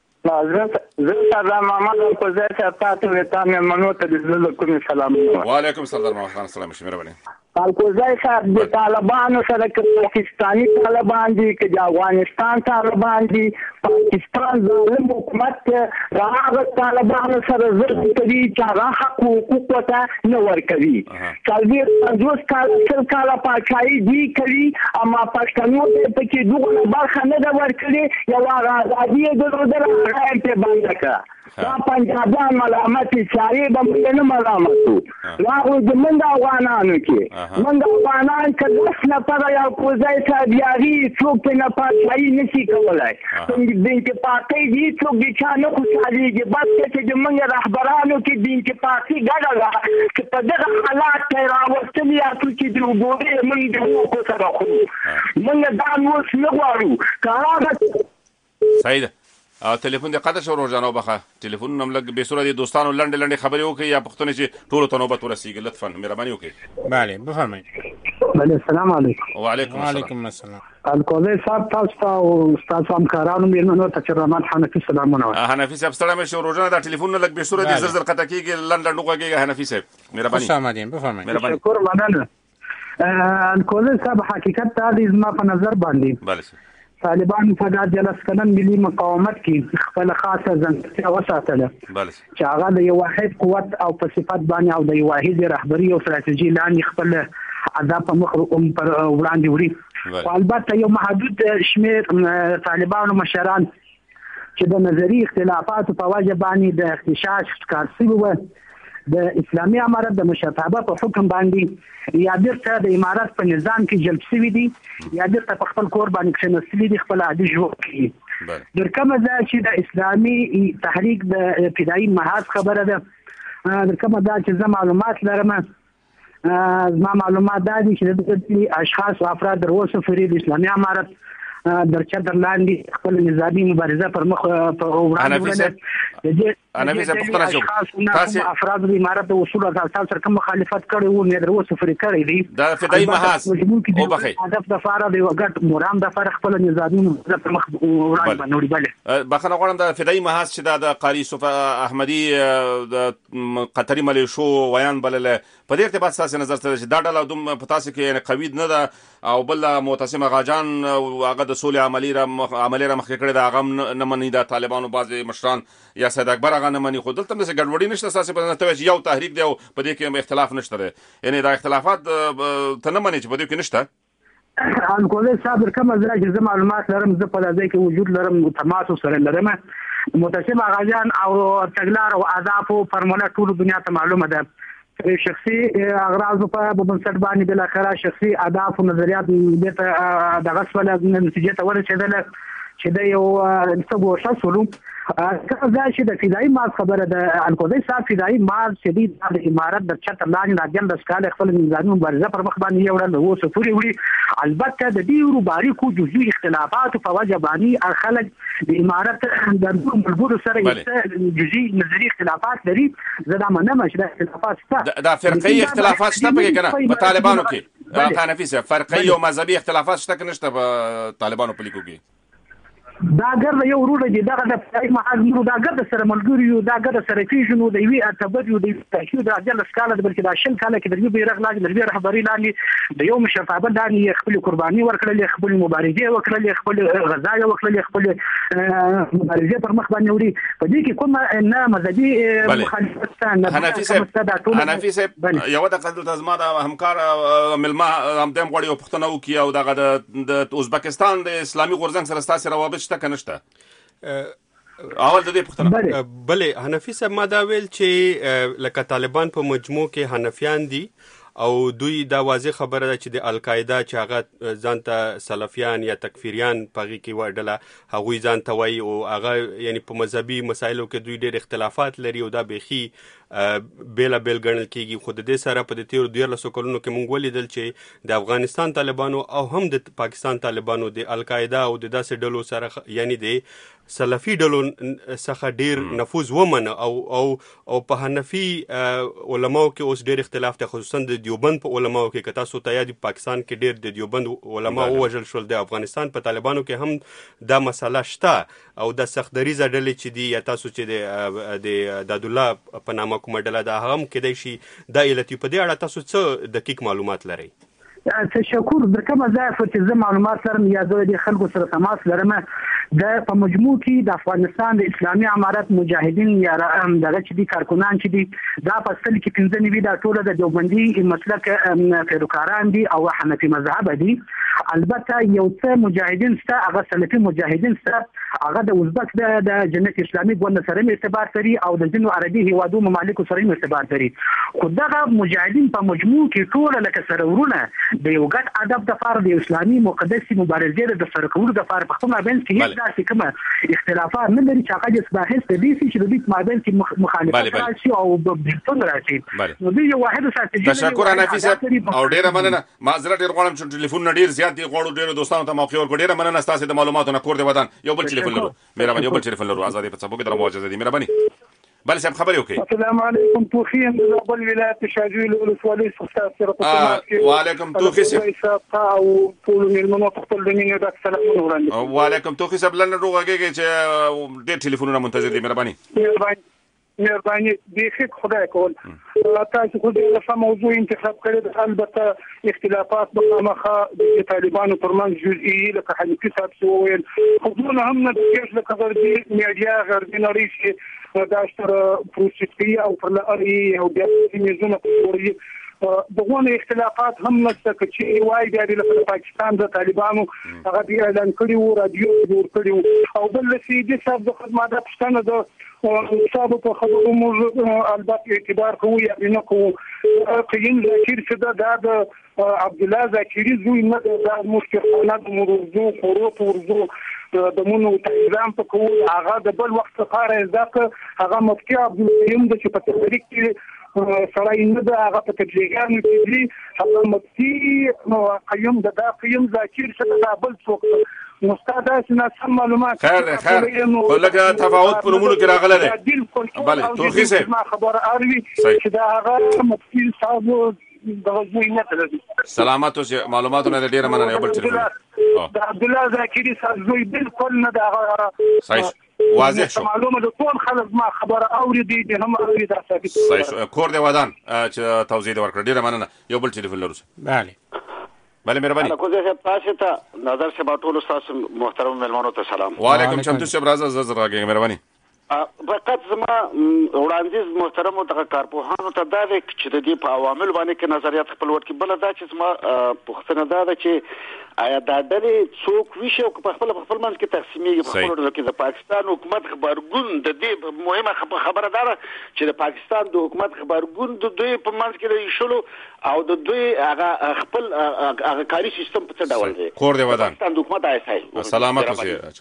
K: زه سردار محمد القوزی صاحب تاسو ته مېلمنو ته د زړه له کومې سلامونه.
D: وعلیکم سردار محمد خان سلام وشي مهرباني.
K: القوزی صاحب د طالبانو سره که پاکستاني طالبان دي که د افغانستان طالبان دي پاکستان ظالم حکومت د هغه طالبانو سره ظلم کوي چې هغه حق حقوق ورته نه ورکوي. څلوېښت پنځوس کاله سل کاله پاچاهي دوی کوي اما پښتنو ته پکې دغه برخه نه ده ورکړې. یوه ازادي یې درلودله هغه یې پرې بنده کړه. دا پنجابیان ملامت چارې به موږ نه ملامتو. هغوی زموږ افغانانو کې موږ افغانان که لس نفره یو قوزی صاحب یاغي څوک پرې نه پاچاهي نشي کولی. د انتفاقۍ دي څوک د چا نه خوشحالېږي. بس چې د موږ رهبرانو کې د انتفاقي ګډه ده چې په دغه حالات کې یې راوستلي یاستو چې د اوبورې موږ د اوښو سره خورو. موږ دا اوس نه غواړو. که هغه
D: صحیح ده. تلیفون دې قطع شو روزانه وبخه. تلیفون هم لږ بې سوره دي دوستانو لنډې لنډې خبرې وکړي یا پوښتنې چې ټولو ته نوبت ورسېږي. لطفا مهرباني وکړئ.
C: بله بفرمایئ.
K: بله السلام علیکم.
D: وعلیکم
C: وعلیکم السلام.
K: القوزی صاحب تاسو ته او ستاسو همکارانو مېلمنو ته چې رحمت حنفي سلامونه وایم.
D: حنفي صاحب ستړی مه شئ. روزانه دا تلیفونونه لږ بې سوره دي زر زر قطع کېږي. لنډ لنډ وغږېږه حنفي صاحب مهرباني.
C: خوش آمدین بفرمایئ.
K: شکر مننه. القوزی صاحب حقیقت دا دی زما په نظر باندې
D: بله صاحب
K: طالبان په دا جلس کلن ملي مقاومت کې خپل خاصه ځانګړتیا وساتله چې هغه د یو واحد قوت او په صفت باندې او د یو واحد رهبري او ستراتیژي لاندې خپل اهداف په مخ پر وړاندې وړي. خو البته یو محدود شمېر طالبانو مشران چې د نظري اختلافاتو په وجه باندې د اختشاش ښکار شوي وو د اسلامي امارت د مشرتابه په حکم باندې یا بیرته د امارت په نظام کې جلب شوي دي یا بیرته په خپل کور باندې کښېنستلي دي خپل عادي ژوند کوي. در کومه ده چې د اسلامي تحریک د ابتدایي محاذ خبره ده. در کومه ده چې زه معلومات لرم. زما معلومات دا دي چې د اشخاص او افراد در اوسه پورې د اسلامي امارت در چتر لاندې خپل نظامي مبارزه پر مخ په وړاندې
D: حنفي صاحب پوښتنه کوم تاسو
K: افراد د امارت د اصول او تاسو سره کوم مخالفت کړي وو نه در اوسه پورې کړی دي.
D: دا فدایي محاذ او بخي
K: هدف د فارغ د وګټ مرام د فرق خپل نظامي مبارزه پر مخ وړاندې باندې بله
D: بخنه غواړم د فدایي محاذ چې دا د قاری یوسف احمدي د قطري ملیشو ویان بلل په دې ارتباط تاسو نظر ته چې دا ډله دوم په تاسو کې یعنی قوی نه ده او بل معتصم غاجان هغه د سولې عملی را عملی را مخکې کړی دا هغه نه مني د طالبانو بعض مشران یا سید اکبر هغه نه مني. خو دلته هم داسې ګډوډي نشته ستاسې په نظر چې یو تحریک دی او په دې کې اختلاف نشته دی یعنی دا اختلافات ته نه مني چې په دې کې نشته.
K: القوزی صاحب در کومه ځای چې زه معلومات لرم زه په دې کې وجود لرم تماس سره لرم. معتصم غاجان او تګلار او اهدافو فرموله ټول دنیا ته معلومه ده. شخصي اغراض په بنسټ باندې بل اخره شخصي اهداف او نظریات دغه دغه سوال نتیجه ته ورسېدل چې د یو څه ګوښه سولو کله دا چې د فدایي ماز خبره د القوزی صاحب فدایي ماز چې د امارت د چتر لاندې راځم د سکاله خپل نظامي مبارزه پر مخ باندې یو ډول اوسه پوری وړي. البته د ډیرو باریکو جزئي اختلافات په وجه باندې خلک د امارت د ملګرو سره جزئي نظري اختلافات لري. زه دا منم چې د اختلافات شته
D: دا فرقي اختلافات شته پکې کنه په طالبانو کې حنفي صاحب فرقي او مذهبي اختلافات شته کنه نشته په طالبانو په لیکو کې.
K: دا ګرد یو ورور دی دغه د فدایي محاذ نور دا ګرد سره ملګری یو دا ګرد سره پیژنو د یوې ارتباط یو د تشکیل د اجل سکاله د بلکې د شل کاله کې د یو بیرغ لاندې د یو رهبري لاندې د یو مشرتابه باندې خپل قرباني ورکړل خپل مبارزه وکړل خپل غزا وکړل خپل مبارزه پر مخ باندې وړي. په دې کې کوم نه مذهبي مخالفت نه.
D: حنفي صاحب حنفي صاحب یو د قدرت ازما د همکار ملما هم دیم غوړي او پښتنه وکي او دغه د ازبکستان د اسلامي غورځنګ سره ستاسو روابط شته کنه شته اول د دې پښتنه
I: بلې حنفي صاحب ما دا ویل چې لکه طالبان په مجموع کې حنفیان دي او دوی دا واضح خبره ده چې د القاعده چې هغه ځان ته سلفیان یا تکفیریان پغې کې وډله هغوی ځان ته وایي او هغه یعنی په مذهبي مسایلو کې دوی ډېر اختلافات لري او دا بیخي بیل بیل ګڼل کیږي. خو د دې سره په د تیرو دیارلسو کلونو کې موږ ولیدل چې د افغانستان طالبانو او هم د پاکستان طالبانو د القاعده او د داسې ډلو سره یعنی د سلفي ډلو څخه ډیر نفوذ ومنه او او او په حنفي علماو کې اوس ډیر اختلاف دی، خصوصا د دیوبند په علماو کې. که تاسو ته یاد پاکستان کې ډیر د دیوبند علما ووژل شول، د افغانستان په طالبانو کې هم دا مسله شته او د سختدریزه ډلې چې دی یا تاسو چې د د دادالله په نامه کومه ډله ده هم کېدای شي دا علتي. په دې اړه تاسو څه دقیق معلومات لرئ؟
K: تشکر. د کومه ځای چې زه معلومات لرم یا زه د خلکو سره تماس لرم، د په مجموع کې د افغانستان د اسلامي امارت مجاهدین یا دغه چې دي کارکونان چې دي دا په اصل کې پنځه نوي دا ټول د دیوبندي مسلک پیروکاران دي او حنفي مذهب دي. البته یو څه مجاهدین شته هغه سلفي مجاهدین شته، هغه د ازبک د جمعیت اسلامي ګوند سره ارتباط لري او د ځینو عربي هیوادو ممالکو سره ارتباط لري. خو دغه مجاهدین په مجموع کې ټول لکه سره ورونه د یو ګډ ادب د فار د اسلامي مقدسي مبارزې د سره کولو د فار په خپل مابین کې هیڅ داسې کومه اختلافات نه لري چې هغه د اصلاحي ستدي چې د دې مابین کې مخالفت راشي او بلتون راشي. نو دوی یو واحد استراتیژي.
D: تشکر حنفي صاحب او ډیره مننه. معذرت ډیر غواړم چې ټلیفون ډیر زیات دی، غواړو ډیر دوستانو ته موقع ورکړو. ډیره مننه تاسو د معلوماتو نه کور دی ودان. یو بل ټلیفون لرو مهرباني، یو بل ټلیفون لرو آزادي په څپو کې درمو اجازه دي مهرباني. بل صاحب خبري وکي.
J: السلام علیکم. توخی د بل ولایت شاجوی له ولسوالۍ څخه سره په تماس کې.
D: وعلیکم توخی صاحب
J: او ټول ملمنو خپل د مینې د سلام وړاندې.
D: وعلیکم توخی صاحب لنډ روغږی چې ډېر ټلیفونونه منتظر دي مهرباني.
J: مهرباني مهرباني د خدای کول. تاسو خو د څه موضوع انتخاب کړی، البته اختلافات په مخه د طالبانو ترمنځ جزئي لکه حنفي صاحب وویل، خو هم نه د لکه غربي میډیا غربي نړۍ چې دا اشتر پروسیسي او پر لاري او بیا د میزونه پوري دغه اختلافات هم نشته چې وای بیا د پاکستان د طالبانو هغه دی اعلان کړی وو، رادیو جوړ کړی او بل سي دي صاحب د خدمات پښتنه د صاحب په خبرو موږ البته اعتبار کوو یا نه کوو. قیم ذکر چې دا د عبد الله ذکری زوی نه د مشکلات موضوع خروط ورزو د مونږ تنظیم په کوو. هغه د بل وخت لپاره ځکه هغه مفتي عبد القیوم د چې په تاریخ کې سړی نه د هغه په تبلیغانو کې دي، هغه مفتي قیوم د دا قیم ذکر چې دا بل څوک مستعد اسنه سم معلومات.
D: خیر خیر ولکه تفاوت په نومونو کې راغله ده. بله توخی صاحب
J: ما خبر اروي چې دا هغه مفتي صاحب د غوښنه نه تللی.
D: سلامات اوسه معلوماتونه ډیره مننه. یو بل ټلیفون
J: د عبد الله ذکری صاحب زوی بالکل نه دا
D: صحیح واضح شو.
J: معلومه ده ټول خلک ما خبر اوري دي هم اوري دا ثابت.
D: صحیح کور دی ودان چې توضیح ورکړه. ډیره مننه. یو بل ټلیفون لرو.
C: بله
L: بله مهرباني. انا کوزه تاسو ته نظر سے ټول تاسو محترم مهمانو ته سلام.
D: وعلیکم چمتو صاحب راځه زړه راګي مهرباني.
L: فقط زما وړاندیز محترم او کارپوهانو ته دا دی چې د دې په عوامل باندې کې نظریات خپل ورکړي. بل دا چې زما پوښتنه دا ده چې آیا دا ډلې څوک ویشي او په خپل خپل منځ کې تقسیمېږي. په خپل ډول کې د پاکستان حکومت خبرګون د دې مهمه خبره ده چې د پاکستان د حکومت خبرګون د دوی په منځ کې د شلو او د دوی هغه خپل هغه کاري سیستم په څه ډول دی.
D: کور دی ودان.
L: پاکستان د حکومت آی
D: سلامت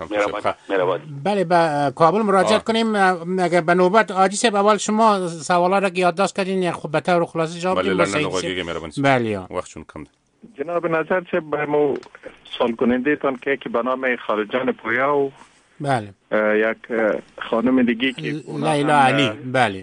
D: اوسه.
C: بله به کابل مراجعه کنیم. اگر به نوبت آجی صاحب اول شما سوالا را یادداشت کردین خب به طور خلاصه جواب بدید.
D: بله وقتشون کم ده.
G: جناب نظر چه برمو سال کننده تان که که به نام خالجان پویاو
C: بله
G: یک خانم دیگی که
C: لیلا علی بله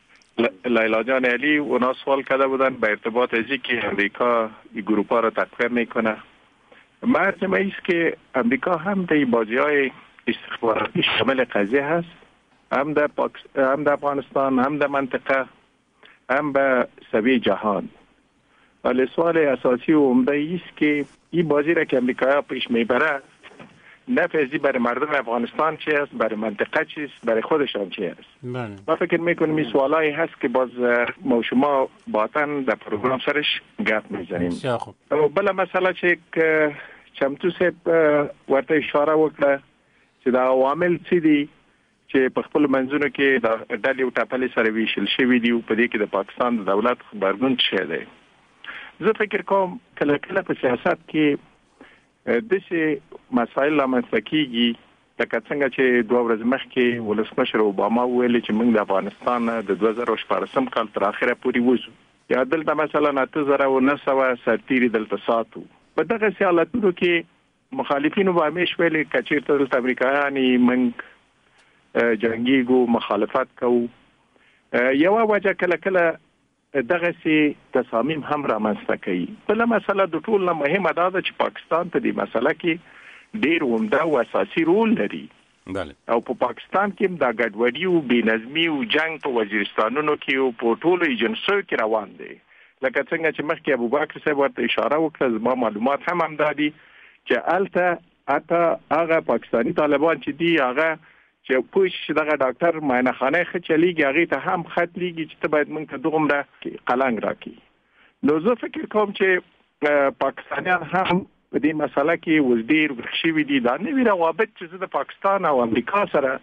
G: لیلا جان علی اونا سوال کرده بودن به ارتباط ازی که امریکا این گروپ ها را تقویه میکنه. مرجمه ایست که امریکا هم در بازی های استخباراتی شامل قضیه هست، هم در پاکست... هم در افغانستان، هم در منطقه، هم به سوی جهان. ولی سوال اساسی و عمده ایست که این بازی را که امریکا پیش میبره نفعی برای مردم افغانستان چی است، برای منطقه چی است، برای خودشان چی است. ما فکر میکنم این سوالایی هست که باز ما شما باطن در پروگرام سرش گپ میزنیم. بله مسئله چه که چمتو صاحب ورته اشاره وکړه چې دا عوامل څه دي چې په خپل منځونو کې د ډلې او ټاپلې سره ویشل شوي دي او په دې کې د پاکستان د دولت خبرګون څه دی. زه فکر کوم کله کله په سیاست کې داسې مسایل رامنځته کېږي لکه څنګه چې دوه ورځې مخکې ولسمشر اوباما ویل چې موږ د افغانستان د دوه زره شپاړسم کال تر اخره پورې وځو. یا دلته مثلا اته زره و نه سوه سرتیري دلته ساتو. په دغه حالتونو کې مخالفینو به همیش ویلي که چېرته دلته امریکایان موږ جنګیږو مخالفت کوو. یوه وجه کله کله دغه سي تصامیم هم رامنځته کوي. بله مسله د ټول نه مهمه دا ده چې پاکستان په دې مسله کې ډیر عمده او اساسي رول لري.
D: بله.
G: او په پاکستان کې دا ګډوډي او بېنظمي او جنگ په وزیرستانونو کې او په ټولو ایجنسیو کې روان دی. لکه څنګه چې مخکې ابوبکر صاحب ورته اشاره وکړه، زما معلومات هم همدا دي چې هلته حتی هغه پاکستاني طالبان چې دي هغه چې پوه شي دغه ډاکټر معاینه خانه ښه چلیږي هغې ته هم خط لیږي چې ته باید موږ ته دومره قلنګ راکړي. نو زه فکر کوم چې پاکستانیان هم په دې مسله کې اوس ډېر ورک شوي دي. دا نوي روابط چې زه د پاکستان او امریکا سره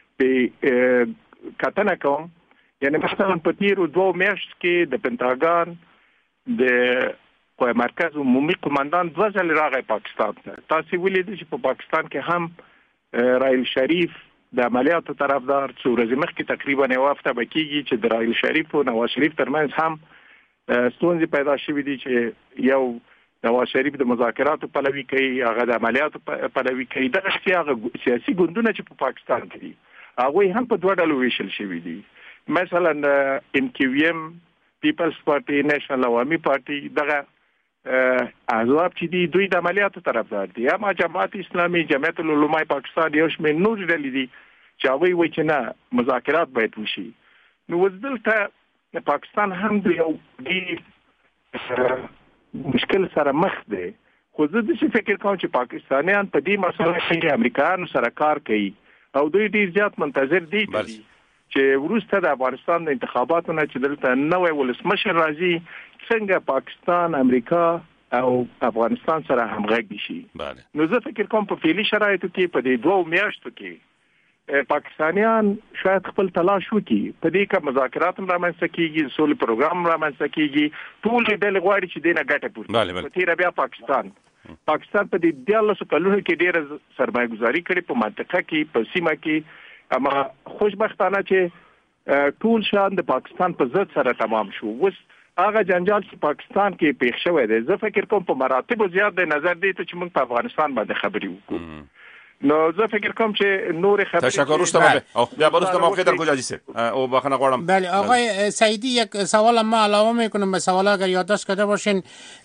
G: په کتنه کوم، یعنی مثلا په تیرو دوه میاشتو کې د پنټاګان د مرکز عمومي قماندان دوه ځلې راغی پاکستان ته. تاسو ولیدئ چې په پاکستان کې هم رائل شریف د عملیاتو طرفدار څو ورځې مخکې تقریبا یوه هفته به کېږي چې د رائل شریف او نواز شریف ترمنځ هم ستونزې پیدا شوي دي چې یو نواز شریف د مذاکراتو پلوي کوي، هغه د عملیاتو پلوي کوي. دغه هغه سیاسي ګوندونه چې په پاکستان کې دي هغوی هم په دوه ډلو ویشل شوي دي. مثلا ام کیو ایم، پیپلز پارټي، نیشنل عوامي پارټي، دغه احزاب چې دي دوی د عملیاتو طرفدار دي. اما جماعت اسلامي، جمعیت العلماء پاکستان، یو شمېر نور ډلې دي چې هغوی وایي چې نه مذاکرات باید وشي. نو اوس دلته پاکستان هم د یو ډېر مشکل سره مخ دی. خو زه داسې فکر کوم چې پاکستانیان په دې مسله کې امریکایانو سره کار کوي او دوی ډېر زیات منتظر دي چې وروسته د افغانستان د انتخاباتو نه چې دلته نوی ولسمشر راځي څنګه پاکستان، امریکا او افغانستان سره همغږي شي. نو زه فکر کوم په فعلي شرایطو کې په دې دوه میاشتو کې پاکستانیان شاید خپل تلاش وکړي. په دې کې مذاکرات هم رامنځته کېږي، سولې پروګرام رامنځته کېږي، ټول ډلې غواړي چې دې نه ګټه پورته. په تېره بیا پاکستان پاکستان په دې دیارلسو کلونو کې ډېره سرمایه ګزاري کړې په منطقه کې، په سیمه کې. اما خوشبختانه چې ټول شان د پاکستان په ضد سره تمام شو. اوس هغه جنجال چې پاکستان کې پیښ شوی دی، زه فکر کوم په مراتبو زیات د نظر دی ته چې موږ په افغانستان باندې خبرې وکړو. نو زه فکر کوم چې نور خبرې
D: تشکر استاد او بیا برست موقع در کجا جیسه او بخنه قوارم.
C: بله آقای سعیدی یک سوال ما علاوه میکنم به سوال اگر یادداشت کرده باشین.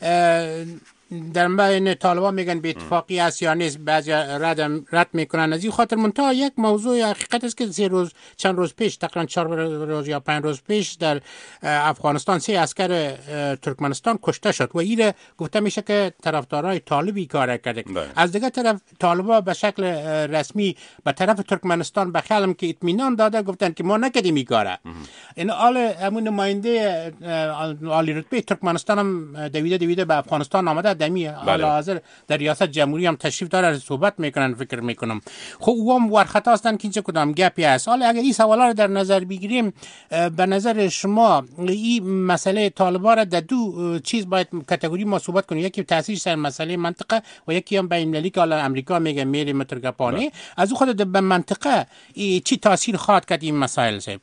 C: در بین طالبان میگن به اتفاقی است یا نیست، بعضی رد رد میکنن از این خاطر. منتها یک موضوع حقیقت است که سه روز چند روز پیش تقریبا چهار روز یا پنج روز پیش در افغانستان سه عسکر ترکمنستان کشته شد و این گفته میشه که طرفدارای طالبی کار کرده. از دیگه طرف طالبا به شکل رسمی به طرف ترکمنستان به خلم که اطمینان داده گفتن که ما نکردیم این کاره. این آل همون نماینده عالی رتبه ترکمنستان هم دویده دویده به افغانستان آمده. دمی حالا حاضر در ریاست جمهوری هم تشریف داره، صحبت میکنن. فکر میکنم خب او هم ورخطا هستن که چه کدام گپی هست. حالا اگر این سوالا رو در نظر بگیریم، به نظر شما این مسئله طالبان را در دو چیز باید کاتگوری ما صحبت کنیم. یکی تاثیر سر مسئله منطقه و یکی هم بین المللی که حالا امریکا میگه میل مترگپانه. از خود به منطقه چی تاثیر خواهد کرد این مسائل صاحب؟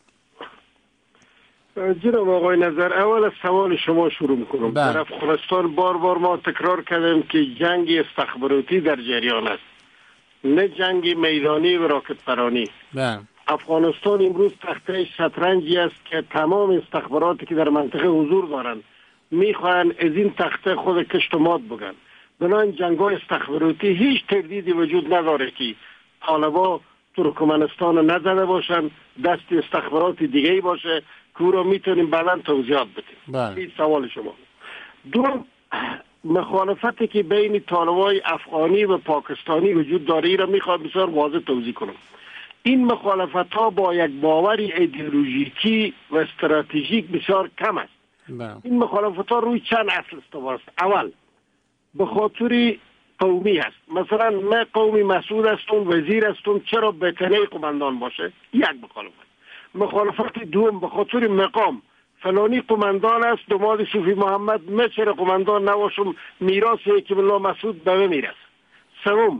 F: جناب آقای نظر، اول از سوال شما شروع میکنم. در افغانستان بار بار ما تکرار کردیم که جنگ استخباراتی در جریان است، نه جنگ میدانی و راکت پرانی. افغانستان امروز تخته شطرنجی است که تمام استخباراتی که در منطقه حضور دارند میخواهند از این تخته خود کشت و مات بگن. بنابراین جنگ‌های استخباراتی هیچ تردیدی وجود نداره که طالبا ترکمنستان رو نزده باشن، دست استخبارات دیگه‌ای باشه که او را میتونیم بعداً توضیحات بدیم. این سوال شما. دو، مخالفتی که بین طالبای افغانی و پاکستانی وجود داره را میخوام بسیار واضح توضیح کنم. این مخالفت ها با یک باور ایدئولوژیکی و استراتژیک بسیار کم است. این مخالفت ها روی چند اصل استوار است. اول، به خاطر قومی است. مثلا من قومی مسعود هستم، وزیر هستم، چرا بتنه قماندان باشه؟ یک مخالفت. مخالفت دوم، به خاطر مقام، فلانی قماندان است، داماد صوفی محمد، من چرا قماندان نباشم، میراث حکیم الله مسعود به من میرسه. سوم،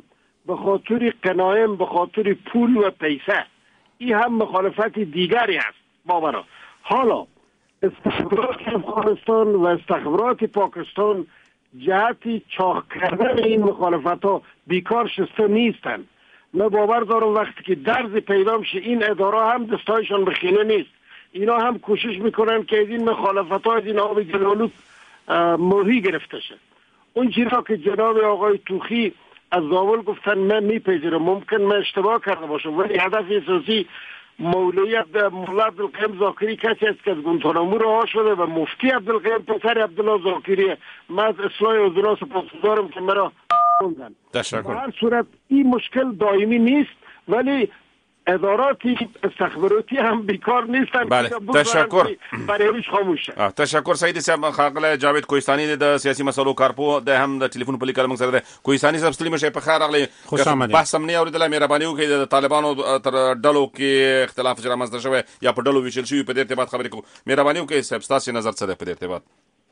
F: به خاطر قنایم، به خاطر پول و پیسه. این هم مخالفت دیگری است با مرا. حالا استخبارات افغانستان و استخبارات پاکستان جهت چاق کردن این مخالفت ها بیکار شسته نیستند. من باور دارم وقتی که درز پیدا میشه این اداره هم دستایشان بخینه نیست. اینا هم کوشش میکنن که این مخالفت ها از این آب گلالود ماهی گرفته شد. اون چیزا که جناب آقای توخی از زاول گفتن من میپذیرم، ممکن من اشتباه کرده باشم، ولی هدف اساسی مولوی مولا عبدالقیم زاکری کسی است که از گونتانامو رها شده و مفتی عبدالقیم پسر عبدالله زاکری. من از اصلاح اوضاع سپاسگزارم که مرا خوندن.
D: تشکر.
F: در هر صورت این مشکل دائمی نیست، ولی اداراتی استخباراتی هم بیکار نیستن.
D: بله. تشکر.
F: برای خاموشه.
D: تشکر سید صاحب. خاغله جاوید کوهستاني د سیاسي مسلو کارپو د هم د ټلیفون په لیکل موږ سره ده. کوهستاني صاحب ستړي مشه په خیر راغلی.
C: خوش آمدید.
D: بحث هم نه اوریدل. مهرباني وکړئ د طالبانو تر ډلو کې اختلاف چې رامنځته شوی یا په ډلو ویشل شوی په دې ارتباط خبرې کوو. مهرباني وکړئ صاحب ستاسو نظر څه ده په دې ارتباط؟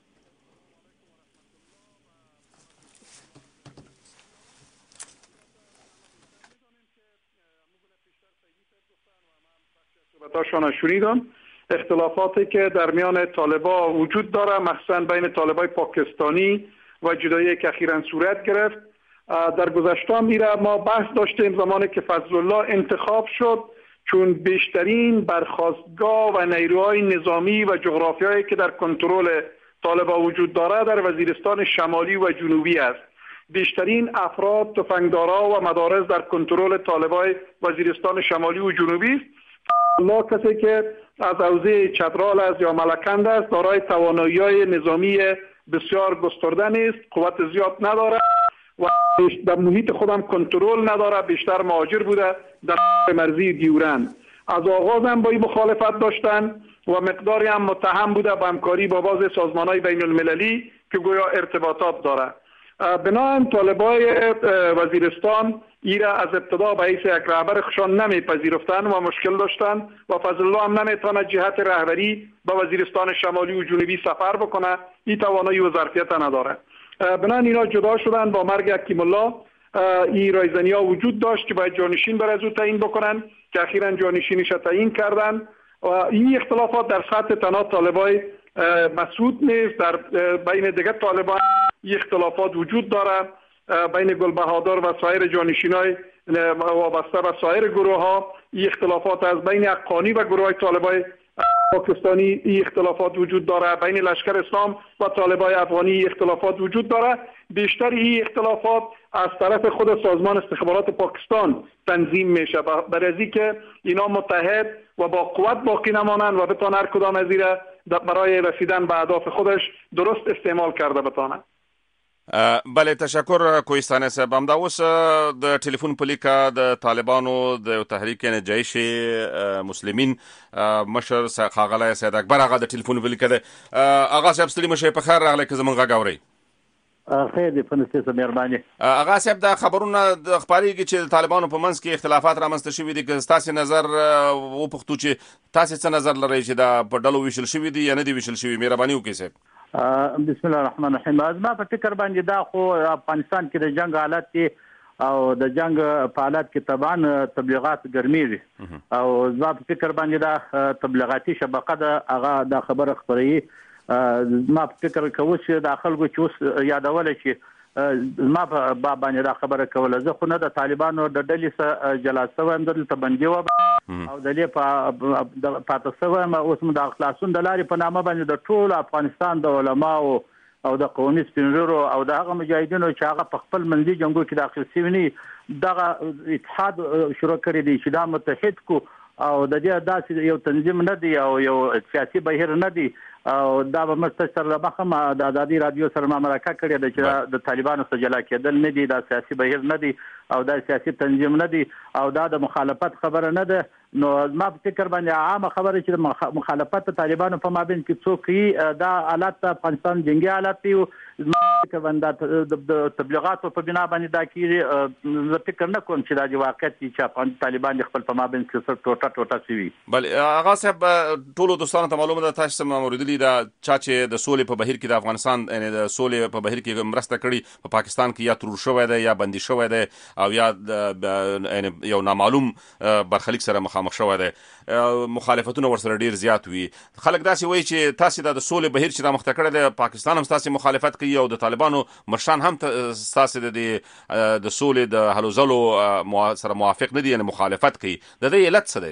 M: صحبتاشان شنیدم. اختلافاتی که در میان طالبا وجود داره، مخصوصا بین طالبای پاکستانی و جدایی که اخیراً صورت گرفت، در گذشته میره ما بحث داشتیم زمانی که فضل الله انتخاب شد، چون بیشترین برخاستگاه و نیروهای نظامی و جغرافیایی که در کنترل طالبا وجود داره در وزیرستان شمالی و جنوبی است. بیشترین افراد، تفنگدارا و مدارس در کنترل طالبای وزیرستان شمالی و جنوبی است. الله کسی که از حوزه چترال است یا ملکند است، دارای توانایی‌های نظامی بسیار گسترده نیست، قوت زیاد نداره و در محیط خودم کنترل نداره، بیشتر مهاجر بوده در مرزی دیورند. از آغاز هم با این مخالفت داشتن و مقداری هم متهم بوده با همکاری با بعضی سازمان‌های بین المللی که گویا ارتباطات داره. بنابراین طالبای وزیرستان ایره از ابتدا به حیث یک رهبر خشان نمیپذیرفتن و مشکل داشتن و فضل الله هم نمیتونه جهت رهبری به وزیرستان شمالی و جنوبی سفر بکنه، این توانایی و ظرفیت نداره. بنابراین اینا جدا شدن. با مرگ حکیم الله این رایزنی ها وجود داشت که باید جانشین بر از او تعیین بکنن که اخیراً جانشینش تعیین کردن و این اختلافات در سطح تنها طالبای مسعود نیست، در بین دیگر طالبان اختلافات وجود داره، بین گلبهادر و سایر جانشینای وابسته و سایر گروه ها این اختلافات از بین حقانی و گروه های طالبای پاکستانی این اختلافات وجود داره، بین لشکر اسلام و طالبای افغانی اختلافات وجود داره. بیشتر این اختلافات از طرف خود سازمان استخبارات پاکستان تنظیم میشه برای که اینا متحد و با قوت باقی نمانند و بتوان هر کدام از ایره برای رسیدن به اهداف خودش درست استعمال کرده بتانه.
D: بله تشکر کوهستاني صاحب. همدا اوس د ټلیفون په لیکه د طالبانو د تحریک جیش مسلمین مشر ښاغلی سید اکبر هغه د ټلیفون په لیکه ده. هغه صاحب ستړي مشه په خیر راغلی که زمونږ غږ اورئ؟
N: خیر دی فنسته سم مهرباني.
D: هغه صاحب دا خبرونه د خبرېږي چې د طالبانو په منځ کې اختلافات رامنځته شوي دي، که ستاسې نظر وپوښتو چې تاسې څه نظر لرئ چې دا په ډلو ویشل شوي دي یا نه دي ویشل شوي؟ مهرباني وکړئ صاحب.
N: بسم الله الرحمن الرحیم. از ما په فکر باندې دا خو افغانستان کې د جنگ حالت دي او د جنگ په حالت کې طبعا تبلیغات ګرمي او زما په فکر باندې دا تبلیغاتي شبکه ده هغه دا خبره خبري. ما په فکر کوم چې د خلکو چې اوس یادول چې ما په باندې دا خبره کوله، زه خو نه د طالبانو د ډلې سره جلسه وایم دلته بندي و او د لې په پاتې سوم اوس مو د خلاصون د لارې په نامه باندې د ټول افغانستان د علماو او د قومي سپینږیرو او د هغه مجاهدینو چې هغه په خپل منځي جنگو کې داخل شوي نه دغه اتحاد شروع کړی دی چې دا متحد کو او د دې داسې یو تنظیم نه دی او یو سیاسي بهیر نه دی او دا به مست سره مخه د ازادي رادیو سره مرکه کړې ده چې د طالبانو سره جلا کېدل نه دي، دا سیاسي بهیر نه دی او دا سیاسي تنظیم نه دی او دا د مخالفت خبره نه ده. نو ما په فکر باندې عامه خبره چې مخالفت طالبانو په مابین کې څوک دا حالت افغانستان جنگي حالت دی زما باندې د تبلیغاتو په بنا باندې دا کیږي. زه فکر نه کوم چې دا د واقعیت چې افغان طالبان خپل په مابین کې څه ټوټه ټوټه شوي.
D: بل هغه صاحب ټولو دوستانو ته معلومه ده تاسو سم اوریدلی دا چا چې د سولې په بهیر کې د افغانستان یعنی د سولې په بهیر کې مرسته کړې په پاکستان کې یا ترور شوی دی یا بندي شوی دی او یا یعنی یو نامعلوم برخلیک سره مخامخ شوی دی مخالفتونه ورسره ډیر زیات وي. خلک داسې وایي چې تاسو د سولې بهیر چې را مخته کړی دی پاکستان هم تاسو مخالفت کوي او د طالبانو مرشان هم تاسو د د سولې د حل زلو سره موافق نه دي یعنی مخالفت کوي. د دې علت څه دی؟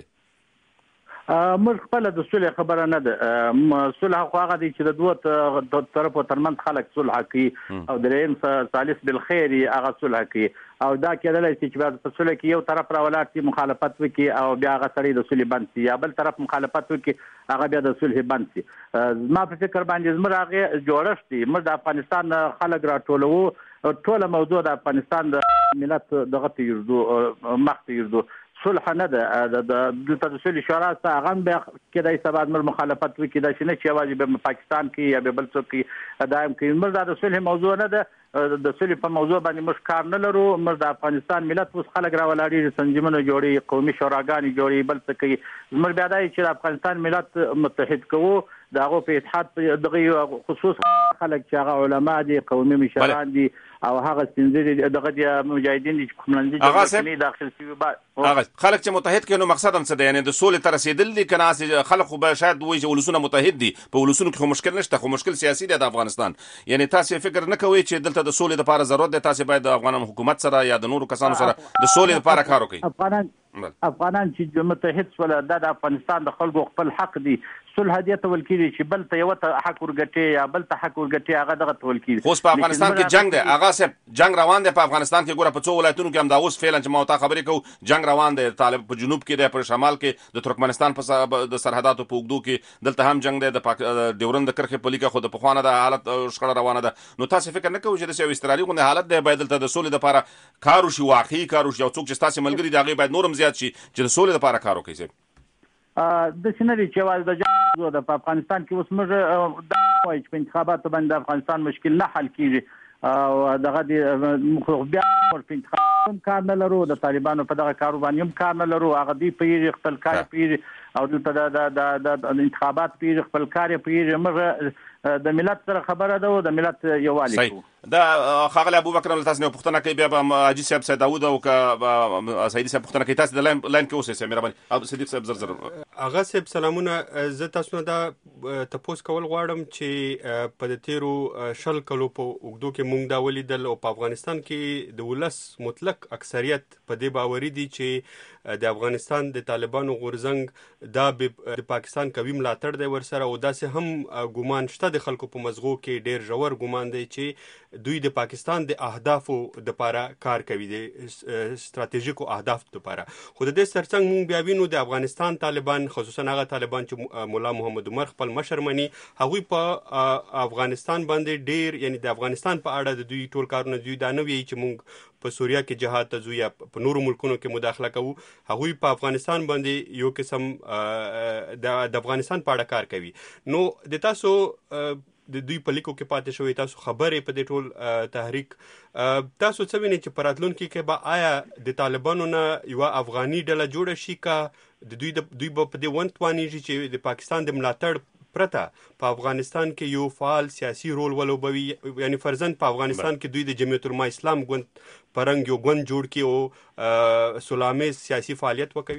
N: موږ خپل د صلح خبره نه ده. صلح خو هغه دی چې د دوه طرفو ترمنځ خلک صلح کوي او دریم ثالث بالخير هغه صلح کوي او دا کېدلای شي چې بعد په صلح کې یو طرف راولاړ شي مخالفت وکړي او بیا هغه سړی د صلح بند شي یا بل طرف مخالفت وکړي هغه بیا د صلح بند شي. زما په فکر باندې زموږ هغه جوړښت دی. موږ د افغانستان خلک راټولو ټوله موضوع د افغانستان د ملت دغه تیردو مخ تیردو صلح نه ده. د تدسل شورا څخه هغه به کېدای سبا د مخالفت وکړي دا چې نه چې واجب په پاکستان کې یا به بل څوک کې دایم کې موږ د صلح موضوع نه ده. د صلح په موضوع باندې موږ کار نه لرو. موږ د افغانستان ملت اوس خلک راولاړي سنجمنه جوړي قومي شوراګانې جوړي بل څه کوي. موږ بیا دای چې د افغانستان ملت متحد کوو د هغه په اتحاد دغه خصوص خلک چې هغه علما دي قومي مشران دي او هغه سپینځري دغه د مجاهدین دي چې کوملندي جوړ داخل شوي
D: هغه خلک چې متحد کینو مقصد هم څه دی یعنی د سولې تر رسیدل دي کنه خلک خو به شاید وایي چې ولسونه متحد دي په ولسونو کې خو مشکل نشته خو مشکل سیاسي دی د افغانستان. یعنی تاسو فکر نه کوئ چې دلته د سولې لپاره ضرورت دی تاسو باید د افغان حکومت سره یا د نورو کسانو سره د سولې لپاره کار وکړئ؟
N: افغانان افغانان چې متحد سول د افغانستان د خلکو خپل حق دی. صلح دې ته ولکېږي چې بل ته یو ته حق ورګټي یا بل ته حق ورګټي هغه دغه ته ولکېږي.
D: خو په افغانستان کې جنگ دی هغه صاحب جنگ روان دی په افغانستان کې ګوره په څو ولایتونو کې هم دا اوس فعلا چې ما ته خبرې کوو جنگ روان دی. طالب په جنوب کې دی په شمال کې د ترکمنستان په د سرحداتو په اوږدو کې دلته هم جنگ دی د ډیورند د کرښې په لیکه خو د پخوانه د حالت شخړه روانه ده. نو تاسو فکر نه کوئ چې د یو استرالي غونډه حالت دی باید دلته د سولې لپاره کار وشي واقعي کار وشي او څوک چې تاسو ملګری دی هغه باید نورم زیات شي چې د سولې لپاره کار وکړي؟
N: د سينري چې واز د جنگ د افغانستان کې اوس موږ د وایي چې په انتخاباتو باندې افغانستان مشکل نه حل کیږي او دغه د بیا په انتخاباتو کار نه لرو د طالبانو په دغه کار باندې هم کار نه لرو هغه دی په خپل کار پیری او د د انتخابات پیری خپل کار پیری موږ د ملت سره خبره ده او د ملت یووالي کو
D: دا خاغلی ابوبکر تاسو نه پوښتنه کوي بیا به حاجی صاحب سید داوود او ک سیدی صاحب پوښتنه کوي تاسو د لاین لاین کې اوسئ مهرباني ابو صدیق صاحب زر زر
I: اغا صاحب سلامونه. زه تاسو نه دا تاسو کول غواړم چې په تیرو شل کلو په وګدو کې مونږ دا ولیدل او په افغانستان کې د ولس مطلق اکثریت په دې باوري دي چې د افغانستان د طالبانو غورځنګ دا د پاکستان قوي ملاتړ دی ورسره او داسې هم ګومان شته د خلکو په مزغو کې ډیر ژور ګومان دی چې دوی د پاکستان د اهدافو د لپاره کار کوي د ستراتیژیکو اهداف لپاره. خو د دې سرڅنګ مونږ بیا وینو د افغانستان طالبان خصوصا هغه طالبان چې مولا محمد عمر خپل مشر مني هغوی په افغانستان باندې ډیر یعنی د افغانستان په اړه د دوی ټول کارونه دوی دا نه وی چې مونږ په سوریا کې جهاد ته ځو یا په نورو ملکونو کې مداخله کوو. هغوی په افغانستان باندې یو قسم د افغانستان په اړه کار کوي. نو د تاسو د دوی په لیکو کې پاتې شوی تاسو خبرې په دې ټول تحریک تاسو څه وینئ چې په راتلونکي کې به آیا د طالبانو نه یوه افغاني ډله جوړه شي که د دوی د دوی به په دې ونه توانیږي چې د پاکستان د ملاتړ پرته په افغانستان کې یو فعال سیاسي رول ولوبوي یعنی فرضاً په افغانستان کې دوی د جمعیت العلماء اسلام ګوند پرنګ یو ګوند جوړ کړي او سلامي سیاسي فعالیت وکوي؟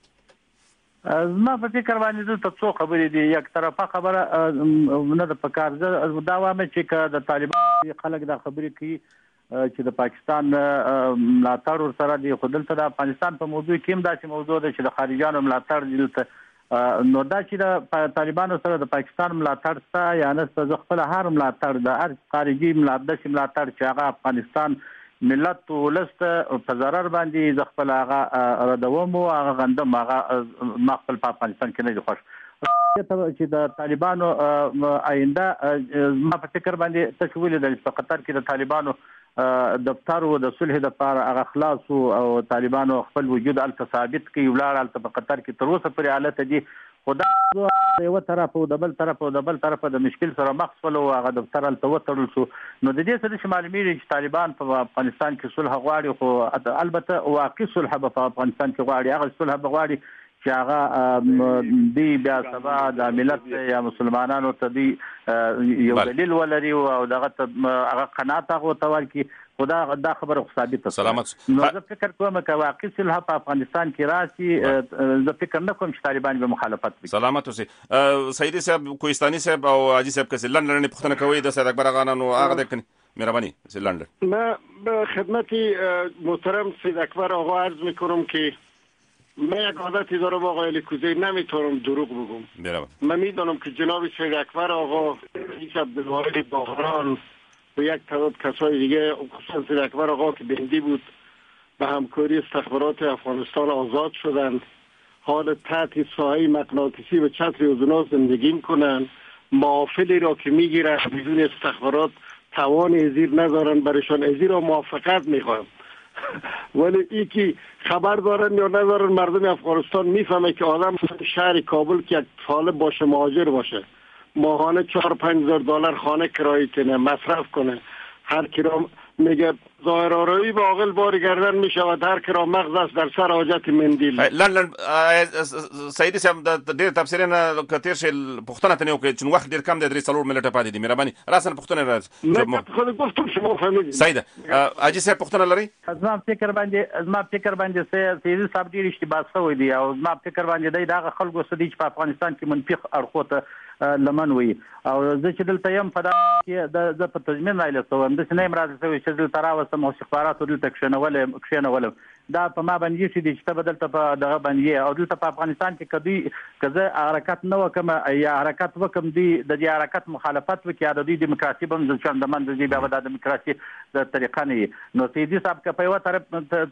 N: زما په فکر باندې دلته څو خبرې دي. یک طرفه خبره نه ده پکار دا وایم چې د طالبان خلک دا خبرې کوي چې د پاکستان ملاتړ ورسره دی خو دلته د افغانستان په موضوع کې هم داسې موضوع ده چې د خارجيانو ملاتړ دلته نو دا چې د طالبانو سره د پاکستان ملاتړ ستا یا نه زه خپل هر ملاتړ د هر خارجي ملاتړ ملاتړ چې هغه افغانستان ملت ولست په ضرر باندې ز خپل هغه ردوم او هغه غندم هغه ما خپل په افغانستان کې نه خوښ چې د طالبانو آینده ما په فکر باندې تشویل د په قطر کې د طالبانو دفتر او د صلح لپاره هغه خلاص او طالبانو خپل وجود الته ثابت کوي ولر الته په قطر کې تر اوسه پر حالت دي خدا یو طرف او د بل طرف او د بل طرف د مشکل سره مخ شول او هغه د ترل توتل شو نو د دې سره شمال میری چې طالبان په افغانستان کې صلح غواړي خو البته واقعي صلح په افغانستان کې غواړي هغه صلح غواړي چې هغه دی بیا سبا د ملت یا مسلمانانو ته دی یو دلیل ولري او دغه هغه قناعت هغه تور کی خدا دا خبره ثابته
D: سلامت
N: نو زه فکر کوم چې واقعي صلح په افغانستان کې راشي زه فکر نه کوم چې طالبان به مخالفت وکړي.
D: سلامت اوسئ. سیدي صاحب کوهستاني صاحب او حاجی صاحب کسي لندن نه پښتنه کوي د سید اکبر اغا نو هغه د مهرباني سید لندن.
F: من به خدمت محترم سید اکبر آقا عرض میکنم که من یک عادتی دارم آقای لیکوزی نمیتونم دروغ بگم. من میدونم که جناب سید اکبر آقا رئیس عبدالواحد باغران و یک تعداد کسای دیگه خصوصا سید اکبر آقا که بندی بود به همکاری استخبارات افغانستان آزاد شدند، حال تحت سایه مغناطیسی و چتر اوزونا زندگی میکنن، معافلی را که میگیرن بدون استخبارات توان ازیر ندارن برشان ازیر را موافقت میخوان. ولی ای که خبر دارن یا ندارن مردم افغانستان میفهمه که آدم شهر کابل که یک طالب باشه مهاجر باشه ماهانه چهار پنج هزار دلار خانه کرایه کنه مصرف کنه هر کرام میگه ظاهر آرایی با عاقل بار گردن میشود هر کرام مغز است در سر حاجت مندیل.
D: لندن سیدي صاحب د ډېر تفسیرونه کتیر شي پښتنه ته نه وکړي چې وخت ډېر کم دی درې څلور منټه پاتې دي مهرباني راسن پښتنه راځي.
F: نه خو گفتم شما فهمیدید.
D: سیده حاجی صاحب پښتنه لري؟
N: زما فکر باندې زما فکر باندې سیدي صاحب ډېر اشتباه شوی دی او زما فکر باندې دغه خلکو سدي چې په افغانستان کې منفي اړخوته لمن وي او زه چې دلته یم په دا کې د په تضمین راځم سوم د سنیم راځم چې دلته راوسم او استخبارات دلته کښنول کښنول دا په ما باندې چې د چته بدلته په دغه باندې او دلته په افغانستان کې کدی کزه حرکت نه وکم یا حرکت وکم دی د دې حرکت مخالفت وکړي د دې دیموکراسي بم ځل د من د دې بیا د دیموکراسي د طریقه نه نو سیدي صاحب که په یو طرف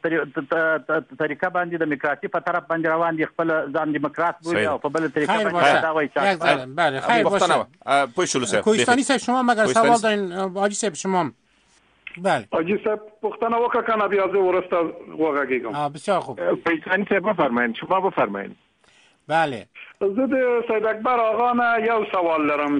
N: طریقه باندې د دیموکراسي په طرف باندې روان دي خپل ځان دیموکرات بوي او په بل طریقه باندې دا وایي چې
D: بله خیر باشه. پوه شلو صاحب
C: کوهستانی صاحب شما مگر سوال دارین حاجی صاحب شما؟ بله
M: حاجی صاحب پختانه وکړه کنه بیا زه ورسته وغږیږم.
C: بسیار خوب.
G: کوهستانی صاحب بفرمایید شما بفرمایید.
C: بله
M: زه د سید اکبر آقا نه یو سوال لرم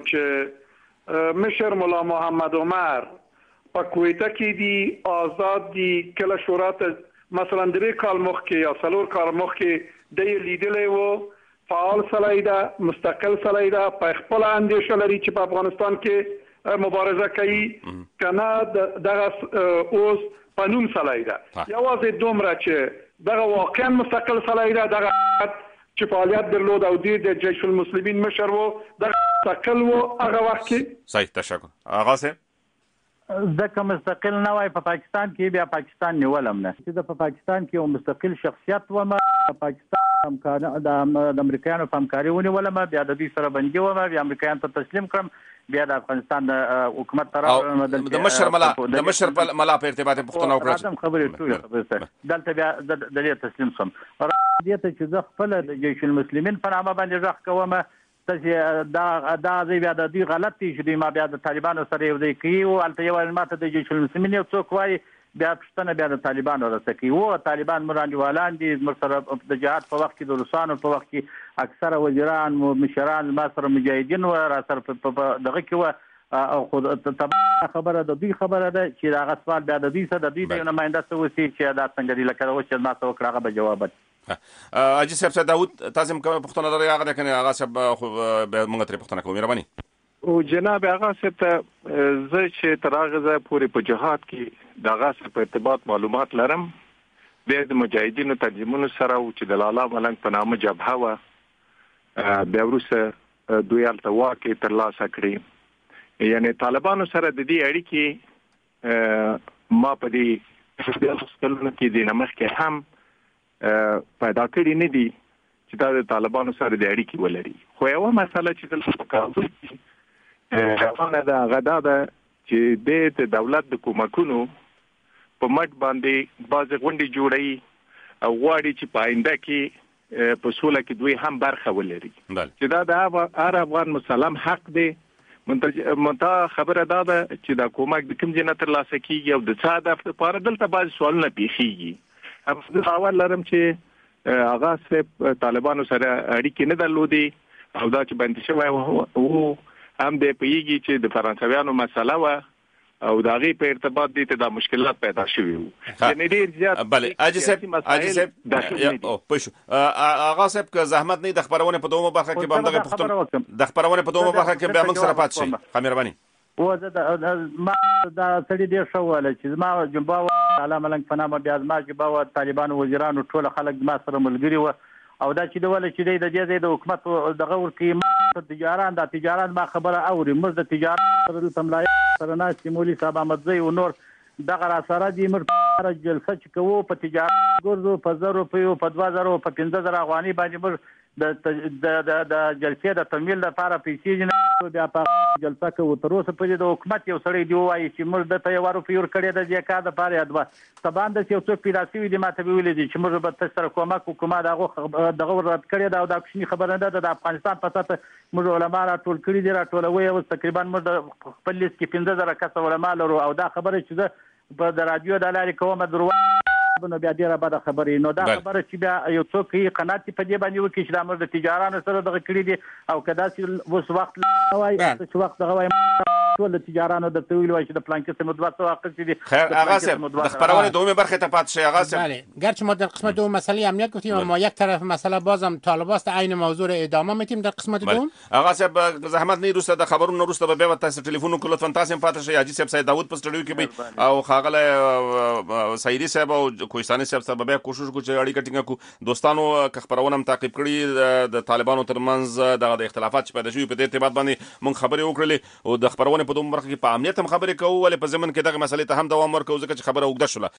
M: چې مشر مولا محمد عمر په کویته کې دی آزاد دی کله شورات مثلا درې کال مخکې یا څلور کال مخکې د لیدلې وو فعال سلیده مستقل سلیده په خپل اندیشه لري چې په افغانستان کې مبارزه کوي کنه دغه اوس پنوم سلیده یوازې دومره چې دغه واقعا مستقل سلیده دغه چې فعالیت درلود او د جیش المسلمین مشر وو دغه مستقل وو هغه وخت کې.
D: صحیح تشکر. آغا صاحب
N: ځکه مستقل نه وای په پاکستان کې بیا پاکستان نیولم نه چې د پاکستان کې یو مستقل شخصیت و ما پاکستان همکار د امریکایانو په همکاري ونیولم بیا د دې سره بندي و ما بیا امریکایان ته تسلیم کړم بیا د افغانستان د حکومت طرف
D: د مشر ملا د مشر ملا په ارتباط پښتنه وکړه
N: خبرې ټول خبرې دلته بیا د دې تسلیم شم دې ته چې زه خپل د جیش المسلمین په نامه باندې ځخ کوم چې دا دا بیا د دې غلط دي چې ما بیا د طالبانو سره یو ځای کوي او البته یو ماته د جیش المسلمین یو څوک وایي بیا پښتنه بیا د طالبانو سره کوي او طالبان مرانډیوالان دي زموږ سره د جهاد په وخت کې د روسانو په وخت کې اکثره وزیران مشران ما سره مجاهدین و را سره دغه کې و او خود تبع خبره د دوی خبره ده چې دا غسوال بیا د دوی سره د دوی نماینده څه وسی چې دا څنګه دی لکه او چې ما څه وکړه هغه به جواب
D: حاجی صاحب داود تاسو کوم پښتنه لري هغه د کنه هغه صاحب به موږ تر پښتنه کوم مهرباني.
G: او جناب هغه صاحب زه چې تراغزه پوری په جهاد کې دغه په ارتباط معلومات لرم د مجاهدینو تنظیمونو سره او چې د لالا ملنګ په نامه جبهه و بیا وروسته دوی الته واکې ترلاسه کړي یعنی طالبانو سره د دې اړیکې ما په دې خپلونه کې د نمخ کې هم پیدا کړی نه دي چې دا د طالبانو سره د اړیکې ولري خو یو مسله چې د کابل کې دا غدا ده چې د دولت د کومکونو په مټ باندې باز غونډې جوړي او غواړي چې پاینده کې په سوله کې دوی هم برخه ولري چې دا د هر افغان مسلمان حق دی. منتها خبره دا ده چې دا کومک د کوم ځای تر لاسه کیږي او د څه هدف لپاره دلته بعض سوالونه پیښیږي. زه باور لرم چې هغه صرف طالبانو سره اړیکې نه درلودي او دا چې بند شوی وو هم د پیږي چې د فرانسویانو مسله و او دا غي په ارتباط دي ته دا مشکلات پیدا شوي وو یعنی ډیر زیات
D: بله اجي صاحب اجي صاحب او پښو اغا صاحب که زحمت نه د خبرونه په دومره برخه کې باندې پښتون د خبرونه په دومره برخه کې به موږ سره پات شي خمیربانی
N: و دا ما دا سړي ډیر شو ول چې ما جنبا علامه لنګ فنامه بیا ما جنبا طالبان وزیرانو ټول خلک ما سره ملګری و او دا چې د ول چې د دې د حکومت دغه ورکی ما تجاران د تجارت ما خبره اوري مر د تجارت سره تملای سره ناس مولوی صاحب احمد زئی او نور دغه را سره دي مر جلسه چې کوو په تجارت ګورځو په زرو په په دوه زرو په پنځه زره افغاني باندې مر د د د جلسې د تمویل لپاره پیسې نه بیا په جلسه کې تر اوسه په د حکومت یو سړی دی وایي چې موږ د ته یو روپیه ورکړی د زکات لپاره یادوا سبان د یو څوک پیدا شوی دی ماته ویل دي چې موږ به تاسو سره کومک وکړو دغه دغه رد کړی دا د کومې خبره نه ده د افغانستان په ساته موږ علما را ټول کړی دي را ټولوي او تقریبا موږ خپل لیست کې پنځه زره کس علما لرو او دا خبره چې په د رادیو د لارې کومه درو نو بیا ډیره بده خبرې نو دا خبره چې بیا یو څوک یې قناعت په دې باندې وکړي چې د امر د تجارانو سره دغه کړی دي او کدا چې اوس وخت وای چې وخت دغه وای ټول تجارانو د تویل وای چې د پلان کې سم دوه څو وخت دي
D: خیر اغا صاحب د خبرونه دومره برخه ته پات شي اغا صاحب
C: بله گرچه ما در قسمت دوم مسئله امنیت گفتیم اما یک طرف مسئله بازم طالباست عین موضوع ادامه میتیم در قسمت دوم
D: اغا صاحب زحمت نه روسته د خبرونو روسته به بیا تاسو ټلیفون وکړو لطفا تاسو هم پاتې شئ حاجی صاحب سید داوود په سټډیو کې به او خاغله سایری صاحب او کوهستاني صاحب سره به کوشش وکړو چې اړیکه ټینګه کو دوستانو خبرونه هم تعقیب کړي د طالبانو ترمنځ د اختلافات چې پیدا شوي په دې ارتباط باندې مونږ خبرې وکړلې او د خبرونه په دومره کې په امنیت هم خبرې کوو ولې په زمن کې دغه مسلې ته هم دوام ورکوو ځکه چې خبره وګړه شوله